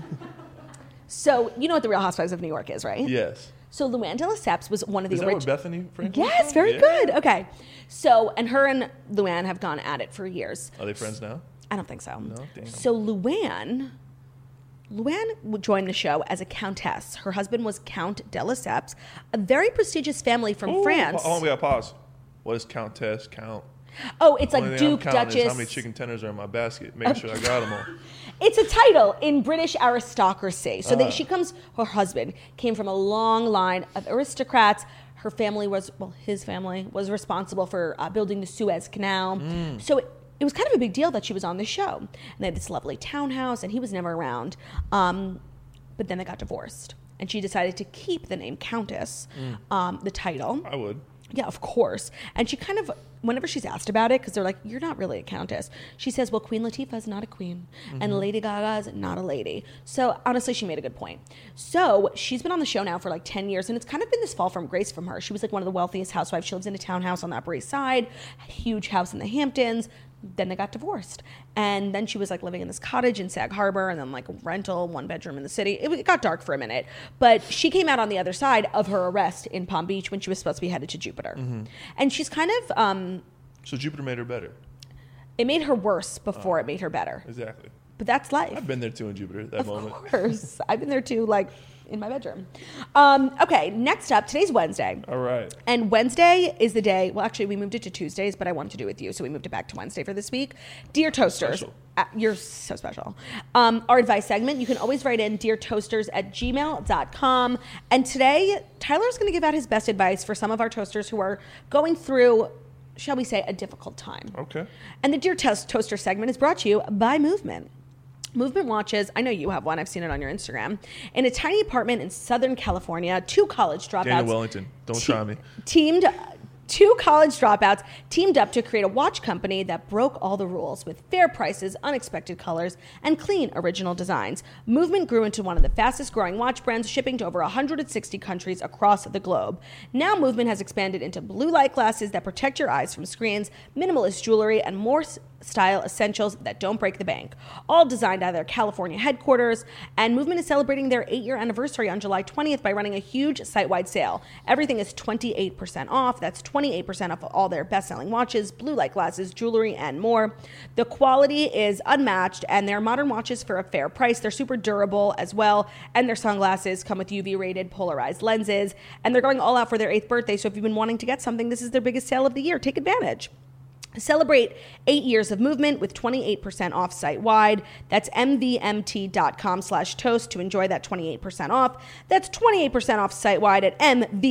So you know what the Real Housewives of New York is, right? Yes. So Luann de Lesseps was one of the Is that where original. Bethany Frankel? Yes, very good. Okay. So, and her and Luann have gone at it for years. Are they friends now? I don't think so. No? Damn. So Luann, Luann would join the show as a countess. Her husband was Count de Lesseps, a very prestigious family from Ooh, France. Hold on, we got to pause. What is Countess count? Oh, it's like Only thing I'm Duke, counting is Duchess. how many chicken tenders are in my basket. Make sure I got them all. It's a title in British aristocracy. So Uh-huh. they, she comes, her husband came from a long line of aristocrats. Her family was, well, his family was responsible for uh, building the Suez Canal. Mm. So it, it was kind of a big deal that she was on the show. And they had this lovely townhouse, and he was never around. Um, but then they got divorced. And she decided to keep the name Countess, Mm. um, the title. I would. Yeah, of course. And she kind of, whenever she's asked about it, because they're like, you're not really a countess, she says, well, Queen Latifah is not a queen, Mm-hmm. and Lady Gaga is not a lady. So honestly, she made a good point. So she's been on the show now for like ten years, and it's kind of been this fall from grace from her. She was like one of the wealthiest housewives. She lives in a townhouse on the Upper East Side, huge house in the Hamptons. Then they got divorced. And then she was like living in this cottage in Sag Harbor, and then like a rental, one bedroom in the city. It, it got dark for a minute. But she came out on the other side of her arrest in Palm Beach when she was supposed to be headed to Jupiter. Mm-hmm. And she's kind of, um, So Jupiter made her better. it made her worse before it made her better. Exactly. But that's life. I've been there too in Jupiter, that Of moment. course. I've been there too, like in my bedroom. Um, okay, next up, today's Wednesday. All right. And Wednesday is the day, well, actually, we moved it to Tuesdays, but I wanted to do it with you, so we moved it back to Wednesday for this week. Dear Toasters, Special. uh, you're so special. Um, our advice segment, you can always write in dear toasters at gmail dot com. And today, Tyler's going to give out his best advice for some of our toasters who are going through, shall we say, a difficult time. Okay. And the Dear Toast Toaster segment is brought to you by Movement. Movement watches, I know you have one, I've seen it on your Instagram, in a tiny apartment in Southern California, two college dropouts. Daniel Wellington, don't te- try me. Teamed, two college dropouts teamed up to create a watch company that broke all the rules with fair prices, unexpected colors, and clean original designs. Movement grew into one of the fastest growing watch brands, shipping to over one hundred sixty countries across the globe. Now Movement has expanded into blue light glasses that protect your eyes from screens, minimalist jewelry, and more style essentials that don't break the bank, all designed out of their California headquarters. And Movement is celebrating their eight-year anniversary on July twentieth by running a huge site-wide sale. Everything is twenty-eight percent off. That's twenty-eight percent off all their best-selling watches, blue light glasses, jewelry, and more. The quality is unmatched, and they're modern watches for a fair price. They're super durable as well, and their sunglasses come with U V-rated polarized lenses, and they're going all out for their eighth birthday. So if you've been wanting to get something, this is their biggest sale of the year. Take advantage. Celebrate eight years of Movement with twenty-eight percent off site-wide. That's mvmt.com slash toast to enjoy that twenty-eight percent off. That's twenty-eight percent off site-wide at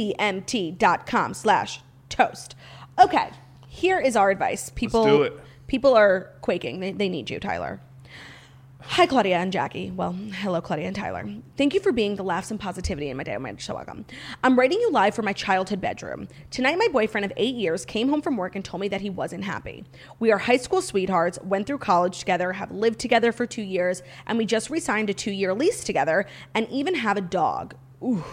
mvmt.com slash toast. Okay, here is our advice. People, Let's do it. People are quaking. They, they need you, Tyler. Hi, Claudia and Jackie. Well, hello, Claudia and Tyler. Thank you for being the laughs and positivity in my day. You're so welcome. I'm writing you live from my childhood bedroom. Tonight, my boyfriend of eight years came home from work and told me that he wasn't happy. We are high school sweethearts, went through college together, have lived together for two years, and we just re-signed a two-year lease together and even have a dog. Ooh.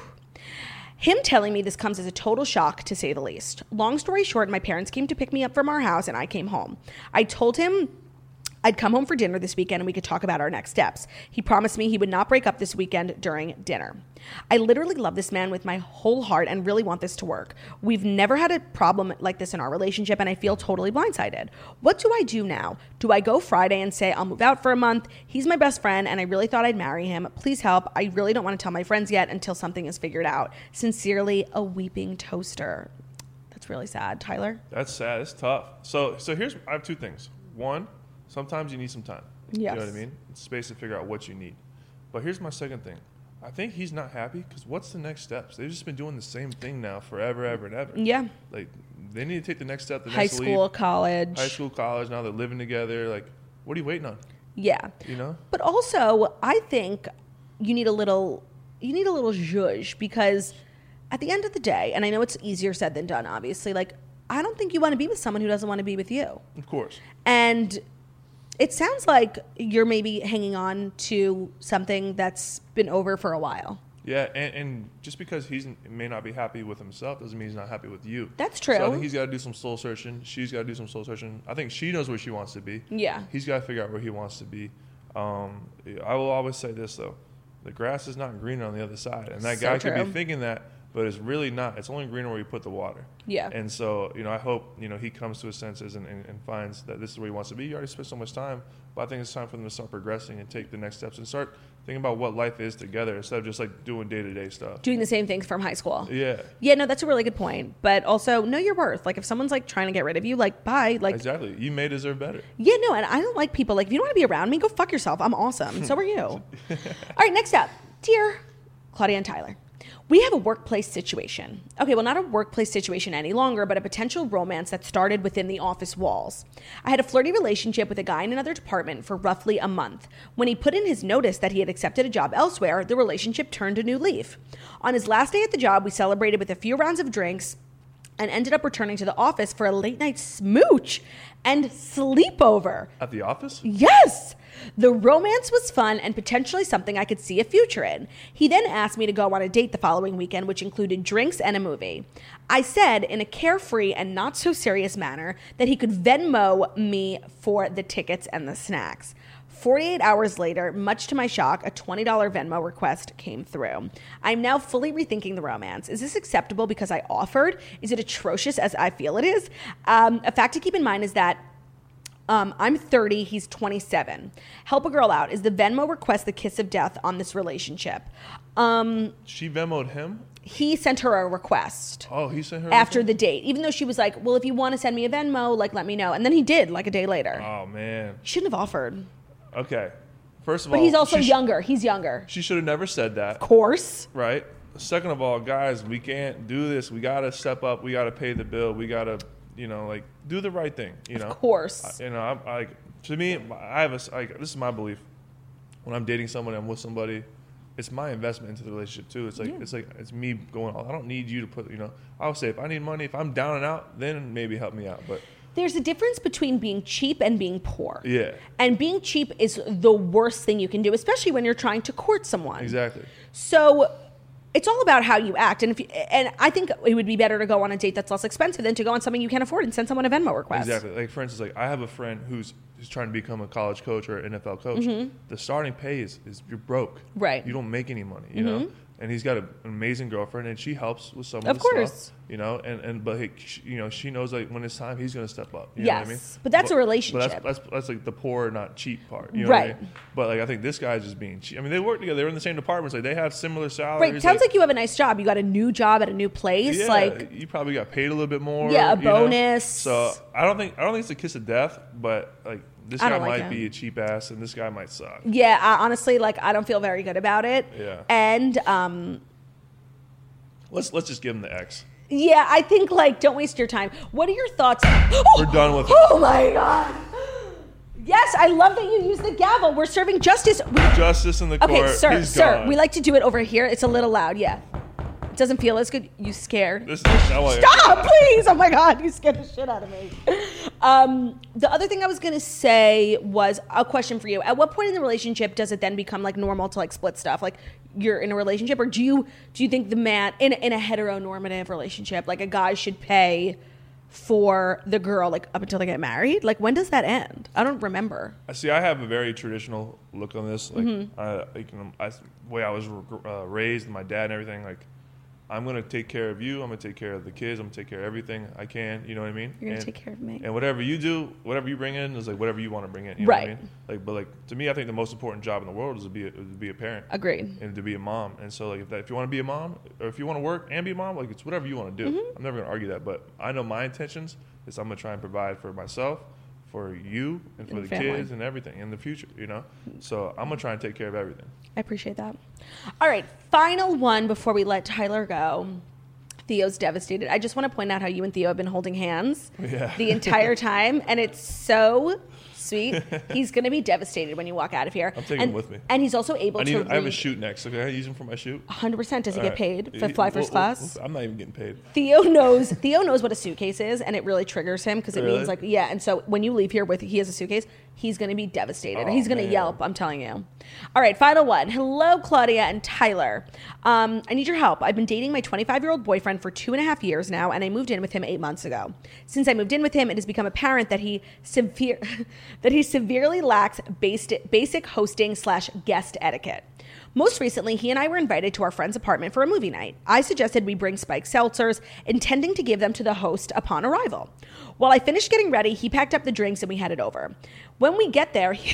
Him telling me this comes as a total shock, to say the least. Long story short, my parents came to pick me up from our house, and I came home. I told him I'd come home for dinner this weekend and we could talk about our next steps. He promised me he would not break up this weekend during dinner. I literally love this man with my whole heart and really want this to work. We've never had a problem like this in our relationship, and I feel totally blindsided. What do I do now? Do I go Friday and say I'll move out for a month? He's my best friend and I really thought I'd marry him. Please help. I really don't want to tell my friends yet until something is figured out. Sincerely, a weeping toaster. That's really sad. Tyler? That's sad. It's tough. So, so here's, I have two things. One, sometimes you need some time. Yes. You know what I mean? Space to figure out what you need. But here's my second thing. I think he's not happy because what's the next steps? They've just been doing the same thing now forever, ever, and ever. Yeah. Like, they need to take the next step. The High next school, leap. college. High school, college. Now they're living together. Like, what are you waiting on? Yeah. You know? But also, I think you need a little, you need a little zhuzh, because at the end of the day, and I know it's easier said than done, obviously, like, I don't think you want to be with someone who doesn't want to be with you. Of course. And it sounds like you're maybe hanging on to something that's been over for a while. Yeah, and, and just because he may not be happy with himself doesn't mean he's not happy with you. That's true. So I think he's got to do some soul searching. She's got to do some soul searching. I think she knows where she wants to be. Yeah. He's got to figure out where he wants to be. Um, I will always say this, though. The grass is not greener on the other side. And that So guy could true. be thinking that, but it's really not. It's only greener where you put the water. Yeah. And so, you know, I hope, you know, he comes to his senses and, and, and finds that this is where he wants to be. You already spent so much time, but I think it's time for them to start progressing and take the next steps and start thinking about what life is together instead of just like doing day-to-day stuff. Doing the same things from high school. Yeah. Yeah, no, that's a really good point. But also, know your worth. Like, if someone's like trying to get rid of you, like, bye. Like, Exactly. You may deserve better. yeah, no, and I don't like people like, if you don't want to be around me, go fuck yourself. I'm awesome. And so are you. All right, next up, dear Claudia and Tyler. We have a workplace situation. Okay, well, not a workplace situation any longer, but a potential romance that started within the office walls. I had a flirty relationship with a guy in another department for roughly a month. When he put in his notice that he had accepted a job elsewhere, the relationship turned a new leaf. On his last day at the job, we celebrated with a few rounds of drinks and ended up returning to the office for a late night smooch and sleepover. At the office? Yes! The romance was fun and potentially something I could see a future in. He then asked me to go on a date the following weekend, which included drinks and a movie. I said, in a carefree and not so serious manner, that he could Venmo me for the tickets and the snacks. forty-eight hours later, much to my shock, a twenty dollars Venmo request came through. I'm now fully rethinking the romance. Is this acceptable because I offered? Is it atrocious as I feel it is? Um, a fact to keep in mind is that Um, I'm thirty, he's twenty-seven. Help a girl out. Is the Venmo request the kiss of death on this relationship? Um, She Venmo'd him? he sent her a request Oh, he sent her after a the date, even though she was like, well, if you want to send me a Venmo, like, let me know. And then he did, like, a day later. Oh, man. He shouldn't have offered. Okay. First of But all, he's also she sh- younger. He's younger. She should have never said that. Of course. Right? Second of all, guys, we can't do this. We got to step up. We got to pay the bill. We got to, you know, like, do the right thing, you know? Of course. I- you know, I'm like, to me, I have a, like, this is my belief. when I'm dating someone, I'm with somebody, it's my investment into the relationship too. It's like yeah. it's like it's me going, I don't need you to put, you know, I would say if I need money, if I'm down and out, then maybe help me out. But there's a difference between being cheap and being poor. Yeah. And being cheap is the worst thing you can do, especially when you're trying to court someone. Exactly. So it's all about how you act. And if you, and I think it would be better to go on a date that's less expensive than to go on something you can't afford and send someone a Venmo request. Exactly. Like, for instance, like I have a friend who's who's trying to become a college coach or an N F L coach. Mm-hmm. The starting pay is, is you're broke. Right. You don't make any money, you mm-hmm. know? And he's got a, an amazing girlfriend, and she helps with some of, of the course. stuff, you know. And, and but he, she, you know, she knows like when it's time, he's going to step up. You yes, know what I mean? But that's but, a relationship. But that's, that's that's like the poor, not cheap part. You know right. what I mean? But like I think this guy's just being cheap. I mean, they work together. They're in the same departments. Like they have similar salaries. Right. Sounds like, like you have a nice job. You got a new job at a new place. Yeah. Like you probably got paid a little bit more. Yeah, a you know? bonus. So I don't think I don't think it's a kiss of death, but like. This I guy like might him. be a cheap ass, and this guy might suck. Yeah, I, honestly, like I don't feel very good about it. Yeah. And um, let's let's just give him the X. Yeah, I think like don't waste your time. What are your thoughts? We're done with it. Oh my god. Yes, I love that you use the gavel. We're serving justice. We, justice in the court. Okay, sir, He's sir. gone. We like to do it over here. It's a little loud. Yeah. It doesn't feel as good. You scared? This is not what Stop, please! Oh my god, you scared the shit out of me. Um, the other thing I was gonna say was a question for you. At what point in the relationship does it then become like normal to like split stuff? Like you're in a relationship, or do you do you think the man in in a heteronormative relationship, like a guy should pay for the girl like up until they get married? Like when does that end? I don't remember. I see. I have a very traditional look on this. Like, Mm-hmm. I, like you know, I, the way I was uh, raised, my dad and everything. Like, I'm gonna take care of you. I'm gonna take care of the kids. I'm gonna take care of everything I can. You know what I mean? You're gonna and, take care of me. And whatever you do, whatever you bring in is like whatever you want to bring in. You Right. know what I mean? Like, but like to me, I think the most important job in the world is to be a, is to be a parent. Agreed. And to be a mom. And so like if that, if you want to be a mom or if you want to work and be a mom, like it's whatever you want to do. Mm-hmm. I'm never gonna argue that. But I know my intentions is I'm gonna try and provide for myself, for you, and for And the family. kids and everything in the future. You know. So I'm gonna try and take care of everything. I appreciate that. All right, final one before we let Tyler go. Theo's devastated. I just want to point out how you and Theo have been holding hands Yeah. the entire time, and it's so sweet. He's going to be devastated when you walk out of here. I'm taking and, him with me. And he's also able I need. to I have a read- shoot next. Okay, I use him for my shoot. one hundred percent. Does he All get right. paid for He- fly well, first well, class? I'm not even getting paid. Theo knows Theo knows what a suitcase is, and it really triggers him because it Really? means like yeah. And so when you leave here with he has a suitcase, he's going to be devastated. Oh, he's going to man. yelp. I'm telling you. All right, final one. Hello, Claudia and Tyler. Um, I need your help. I've been dating my twenty-five-year-old boyfriend for two and a half years now, and I moved in with him eight months ago. Since I moved in with him, it has become apparent that he severe that he severely lacks basic basic hosting slash guest etiquette. Most recently, he and I were invited to our friend's apartment for a movie night. I suggested we bring spiked seltzers, intending to give them to the host upon arrival. While I finished getting ready, he packed up the drinks and we headed over. When we get there, he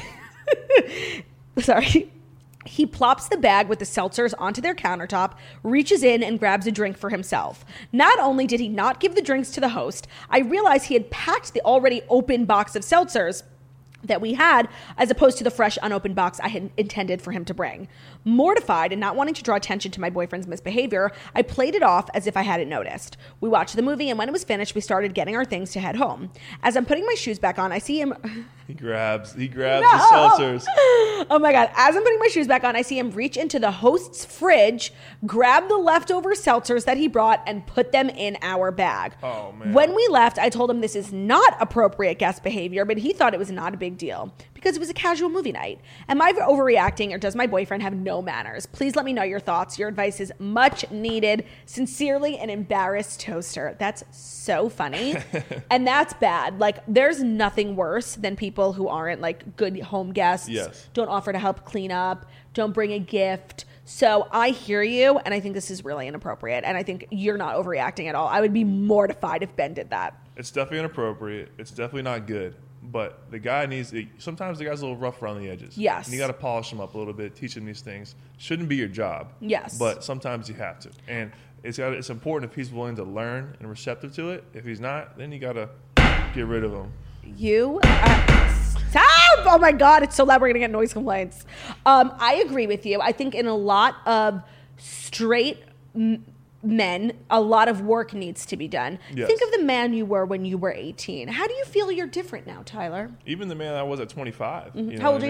sorry, he plops the bag with the seltzers onto their countertop, reaches in and grabs a drink for himself. Not only did he not give the drinks to the host, I realized he had packed the already open box of seltzers that we had, as opposed to the fresh unopened box I had intended for him to bring. Mortified and not wanting to draw attention to my boyfriend's misbehavior, I played it off as if I hadn't noticed. We watched the movie, and when it was finished, we started getting our things to head home. As I'm putting my shoes back on, I see him... He grabs. He grabs No! the seltzers. Oh my God. As I'm putting my shoes back on, I see him reach into the host's fridge, grab the leftover seltzers that he brought, and put them in our bag. Oh, man. When we left, I told him this is not appropriate guest behavior, but he thought it was not a big deal because it was a casual movie night. Am I overreacting, or does my boyfriend have no manners? Please let me know your thoughts. Your advice is much needed. Sincerely, an embarrassed toaster. That's so funny. And that's bad. Like, there's nothing worse than people who aren't like good home guests. Yes. Don't offer to help clean up. Don't bring a gift. So I hear you, and I think this is really inappropriate. And I think you're not overreacting at all. I would be mortified if Ben did that. It's definitely inappropriate. It's definitely not good. But the guy needs to, sometimes the guy's a little rough around the edges. Yes. And you got to polish him up a little bit, teach him these things. Shouldn't be your job. Yes. But sometimes you have to. And it's got, it's important if he's willing to learn and receptive to it. If he's not, then you got to get rid of him. You uh, stop! Oh my God, it's so loud. We're gonna get noise complaints. Um, I agree with you. I think in a lot of straight m- men, a lot of work needs to be done. Yes. Think of the man you were when you were eighteen. How do you feel you're different now, Tyler? Even the man I was at twenty-five. Mm-hmm. You know How old what are I mean?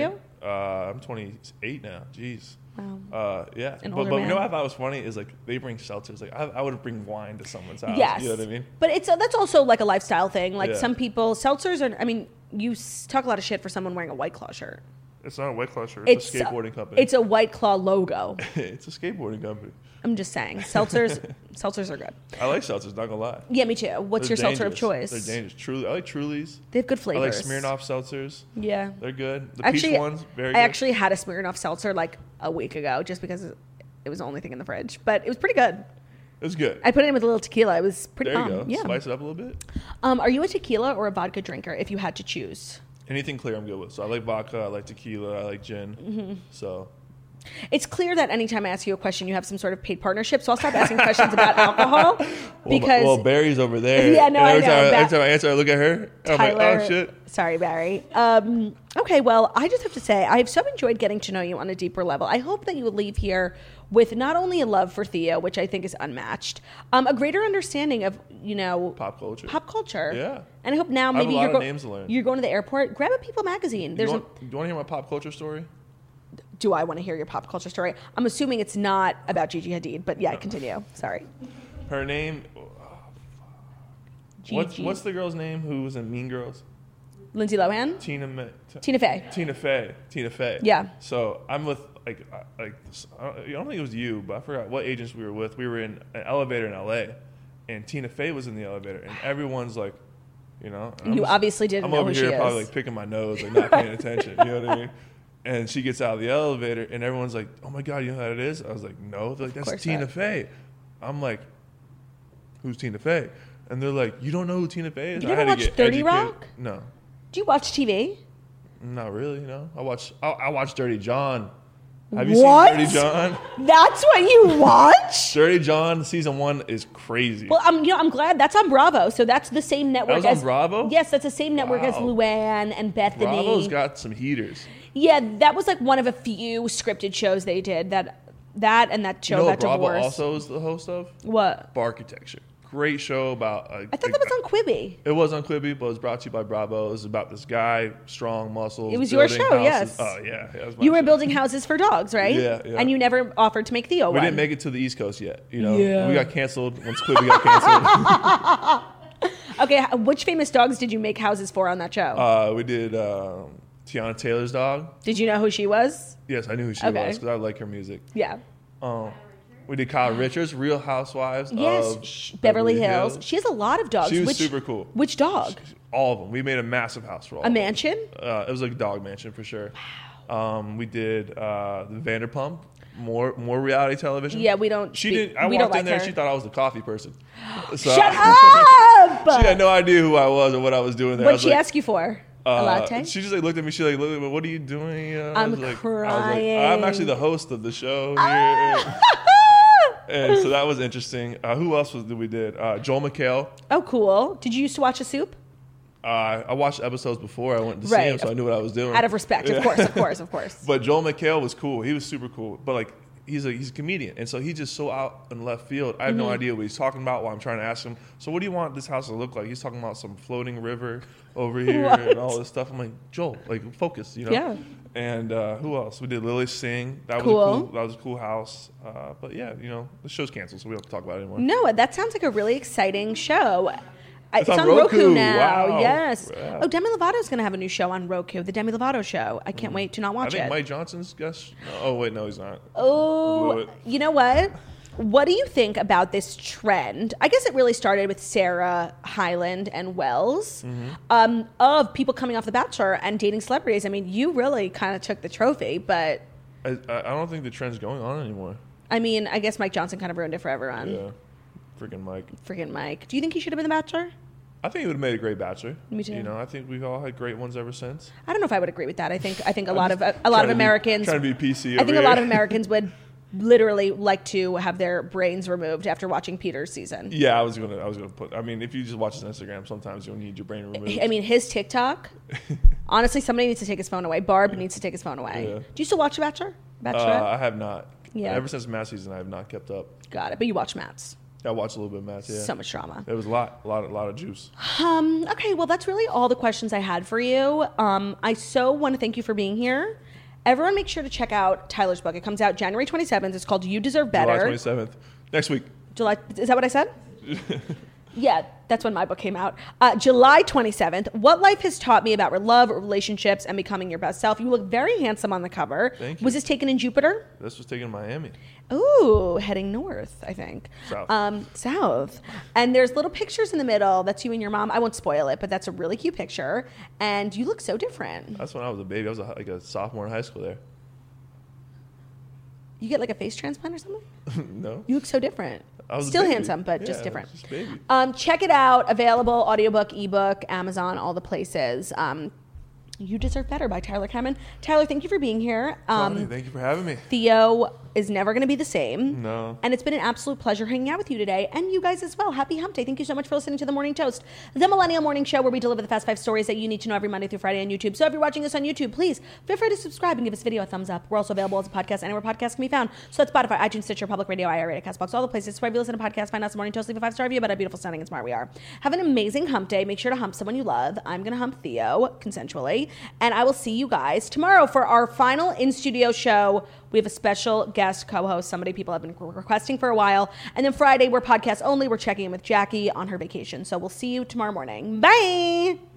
Uh, I'm twenty-eight now. Jeez. Wow. Uh, yeah. An But, older but you know man. what I thought was funny is like they bring seltzers. Like I, I would bring wine to someone's house. Yes. You know what I mean? But it's that's also like a lifestyle thing. Like Yeah. some people, seltzers are. I mean, you s- talk a lot of shit for someone wearing a White Claw shirt. It's not a White Claw shirt. It's, a skateboarding company. It's a White Claw logo. it's a skateboarding company. I'm just saying, seltzers. seltzers are good. I like seltzers. Not gonna lie. Yeah, me too. What's They're your seltzer of dangerous. choice? They're dangerous. Truly, I like Trulies. They have good I like flavors. Smirnoff seltzers. Yeah. They're good. The Actually, peach ones, very I good. actually had a Smirnoff seltzer like a week ago, just because it was the only thing in the fridge. But it was pretty good. It was good. I put it in with a little tequila. It was pretty there you bomb. go. Yeah. Spice it up a little bit. Um, are you a tequila or a vodka drinker? If you had to choose, Anything clear, I'm good with. So I like vodka. I like tequila. I like gin. Mm-hmm. So it's clear that anytime I ask you a question, you have some sort of paid partnership. So I'll stop asking questions about alcohol because well, well, Barry's over there. Yeah, no, and every I know. Time, Ba- every time I answer, I look at her. I'm Tyler, like, oh shit. Sorry, Barry. Um, okay, well, I just have to say, I've so enjoyed getting to know you on a deeper level. I hope that you will leave here with not only a love for Theo, which I think is unmatched, um, a greater understanding of, you know, Pop culture. Pop culture. Yeah. And I hope now I have a maybe lot you're, of go- names to learn. you're going to the airport. Grab a People magazine. There's you a, want, do you want to hear my pop culture story? do I want to hear your pop culture story? I'm assuming it's not about Gigi Hadid, but yeah, continue. Sorry. Her name. Gigi. What's, what's the girl's name who was in Mean Girls? Lindsay Lohan? Tina. Ma- T- Tina Fey. Tina Fey. Tina Fey. Yeah. So I'm with like I- like I don't, I don't think it was you, but I forgot what agents we were with. We were in an elevator in L A, and Tina Fey was in the elevator, and everyone's like, you know, and I'm You just- obviously didn't I'm know over who here she probably is. like picking my nose, like not paying attention. You know what I mean? And she gets out of the elevator, and everyone's like, "Oh my god, you know who that is?" I was like, "No." They're like, "That's course Tina not. Fey." I'm like, "Who's Tina Fey?" And they're like, "You don't know who Tina Fey is?" You I ever had to watch get thirty educated. Rock? No, Do you watch T V? not really. You know, I watch. I, I watch Dirty John. Have you What? seen Dirty John? That's what you watch? Dirty John season one is crazy. Well, I'm you know I'm glad that's on Bravo, so that's the same network was on as Bravo? Yes, that's the same network as Wow. Luann and Bethany. Bravo's got some heaters. Yeah, that was like one of a few scripted shows they did. That that and that show You know what about Bravo divorce. also is the host of? What? Barkitecture. Great show about. Uh, I thought that was on Quibi. It was on Quibi, but it was brought to you by Bravo. It was about this guy, strong muscles. It was your building show, houses. yes. Oh yeah, yeah, it was my You were show. building houses for dogs, right? Yeah, yeah. And you never offered to make Theo We one. didn't make it to the East Coast yet. You know, Yeah. we got canceled once Quibi got canceled. Okay, h- which famous dogs did you make houses for on that show? uh, we did um, Tiana Taylor's dog. did you know who she was? Yes, I knew who she Okay. was because I like her music. Yeah. Um, we did Kyle Richards, Real Housewives Yes, of sh- Beverly Hills. She has a lot of dogs. She was which, super cool. Which dog? All of them. We made a massive house for all A of them. mansion? Uh, it was like a dog mansion for sure. Um, we did uh, the Vanderpump, more more reality television. Yeah, we don't She speak- didn't. I we walked don't in like there. her. She thought I was the coffee person. So Shut I- up! she had no idea who I was or what I was doing there. I What'd was she like, ask you for? A uh, latte? She just like looked at me. She like, looked at me, what are you doing? Uh, I I'm was like, I was like, crying. I'm actually the host of the show here. And so that was interesting. Uh, who else was did we did? Uh, Joel McHale. Oh, cool. Did you used to watch a soup? Uh, I watched episodes before I went to Right. see him, so I knew what I was doing. Out of respect, of course, of course, of course. But Joel McHale was cool. He was super cool. But like he's a he's a comedian, and so he's just so out in left field. I have Mm-hmm. no idea what he's talking about. While I'm trying to ask him, so what do you want this house to look like? He's talking about some floating river over here What? and all this stuff. I'm like, Joel, like focus, you know? Yeah. And uh, who else? We did Lily Singh. That was Cool. a cool. That was a cool house. Uh, but yeah, you know, the show's canceled, so we don't have to talk about it anymore. No, that sounds like a really exciting show. I- It's on Roku. now. Wow. Yes. Yeah. Oh, Demi Lovato's going to have a new show on Roku, The Demi Lovato Show. I can't wait to not I watch think it. Mike Johnson's guest. Oh wait, no, he's not. Blew Oh, it. you know what? What do you think about this trend? I guess it really started with Sarah Hyland and Wells Mm-hmm. um, of people coming off The Bachelor and dating celebrities. I mean, you really kind of took the trophy, but I, I I don't think the trend's going on anymore. I mean, I guess Mike Johnson kind of ruined it for everyone. Yeah, freaking Mike. Freaking Mike. Do you think he should have been The Bachelor? I think he would have made a great bachelor. Me too. You know, I think we've all had great ones ever since. I don't know if I would agree with that. I think I think a I'm lot of just a lot trying of to be- Americans trying to be P C. I think over a lot here. of Americans would literally like to have their brains removed after watching Peter's season. Yeah, I was gonna. I was gonna put. I mean, if you just watch his Instagram, sometimes you'll need your brain removed. I mean, his TikTok. Honestly, somebody needs to take his phone away. Barb needs to take his phone away. Yeah. Do you still watch The Bachelor? uh, Bachelorette? I have not. Yeah. Ever since Matt's season, I have not kept up. Got it. But you watch Matt's. I watched a little bit of Matt's. Yeah. So much drama. There was a lot, a lot, a lot of juice. Um, okay, well, that's really all the questions I had for you. Um, I so want to thank you for being here. Everyone make sure to check out Tyler's book. It comes out January twenty-seventh. It's called You Deserve Better. July twenty-seventh. Next week. July, is that what I said? Yeah, that's when my book came out. Uh, July twenty-seventh, What Life Has Taught Me About Love, Relationships, and Becoming Your Best Self. You look very handsome on the cover. Thank you. Was this taken in Jupiter? This was taken in Miami. Ooh, heading north, I think. South. Um, south. And there's little pictures in the middle. That's you and your mom. I won't spoil it, but that's a really cute picture. And you look so different. That's when I was a baby. I was a, like a sophomore in high school there. You get like a face transplant or something? No. You look so different. I was a Still baby. handsome, but Yeah, just I different. was just a baby. Um, check it out. Available audiobook, ebook, Amazon, all the places. Um, You Deserve Better by Tyler Cameron. Tyler, thank you for being here. Um, Tony, thank you for having me. Theo is never going to be the same. No. And it's been an absolute pleasure hanging out with you today, and you guys as well. Happy Hump Day. Thank you so much for listening to The Morning Toast, the Millennial Morning Show where we deliver the fast five stories that you need to know every Monday through Friday on YouTube. So if you're watching this on YouTube, please feel free to subscribe and give this video a thumbs up. We're also available as a podcast anywhere podcasts can be found. So that's Spotify, iTunes, Stitcher, Public Radio, iHeartRadio, CastBox, all the places where you listen to podcasts. Find us The Morning Toast, leave a five-star review about how beautiful, stunning, and smart we are. Have an amazing hump day. Make sure to hump someone you love. I'm going to hump Theo consensually, and I will see you guys tomorrow for our final in-studio show. We have a special guest co-host, somebody people have been requesting for a while. And then Friday, we're podcast only. We're checking in with Jackie on her vacation. So we'll see you tomorrow morning. Bye.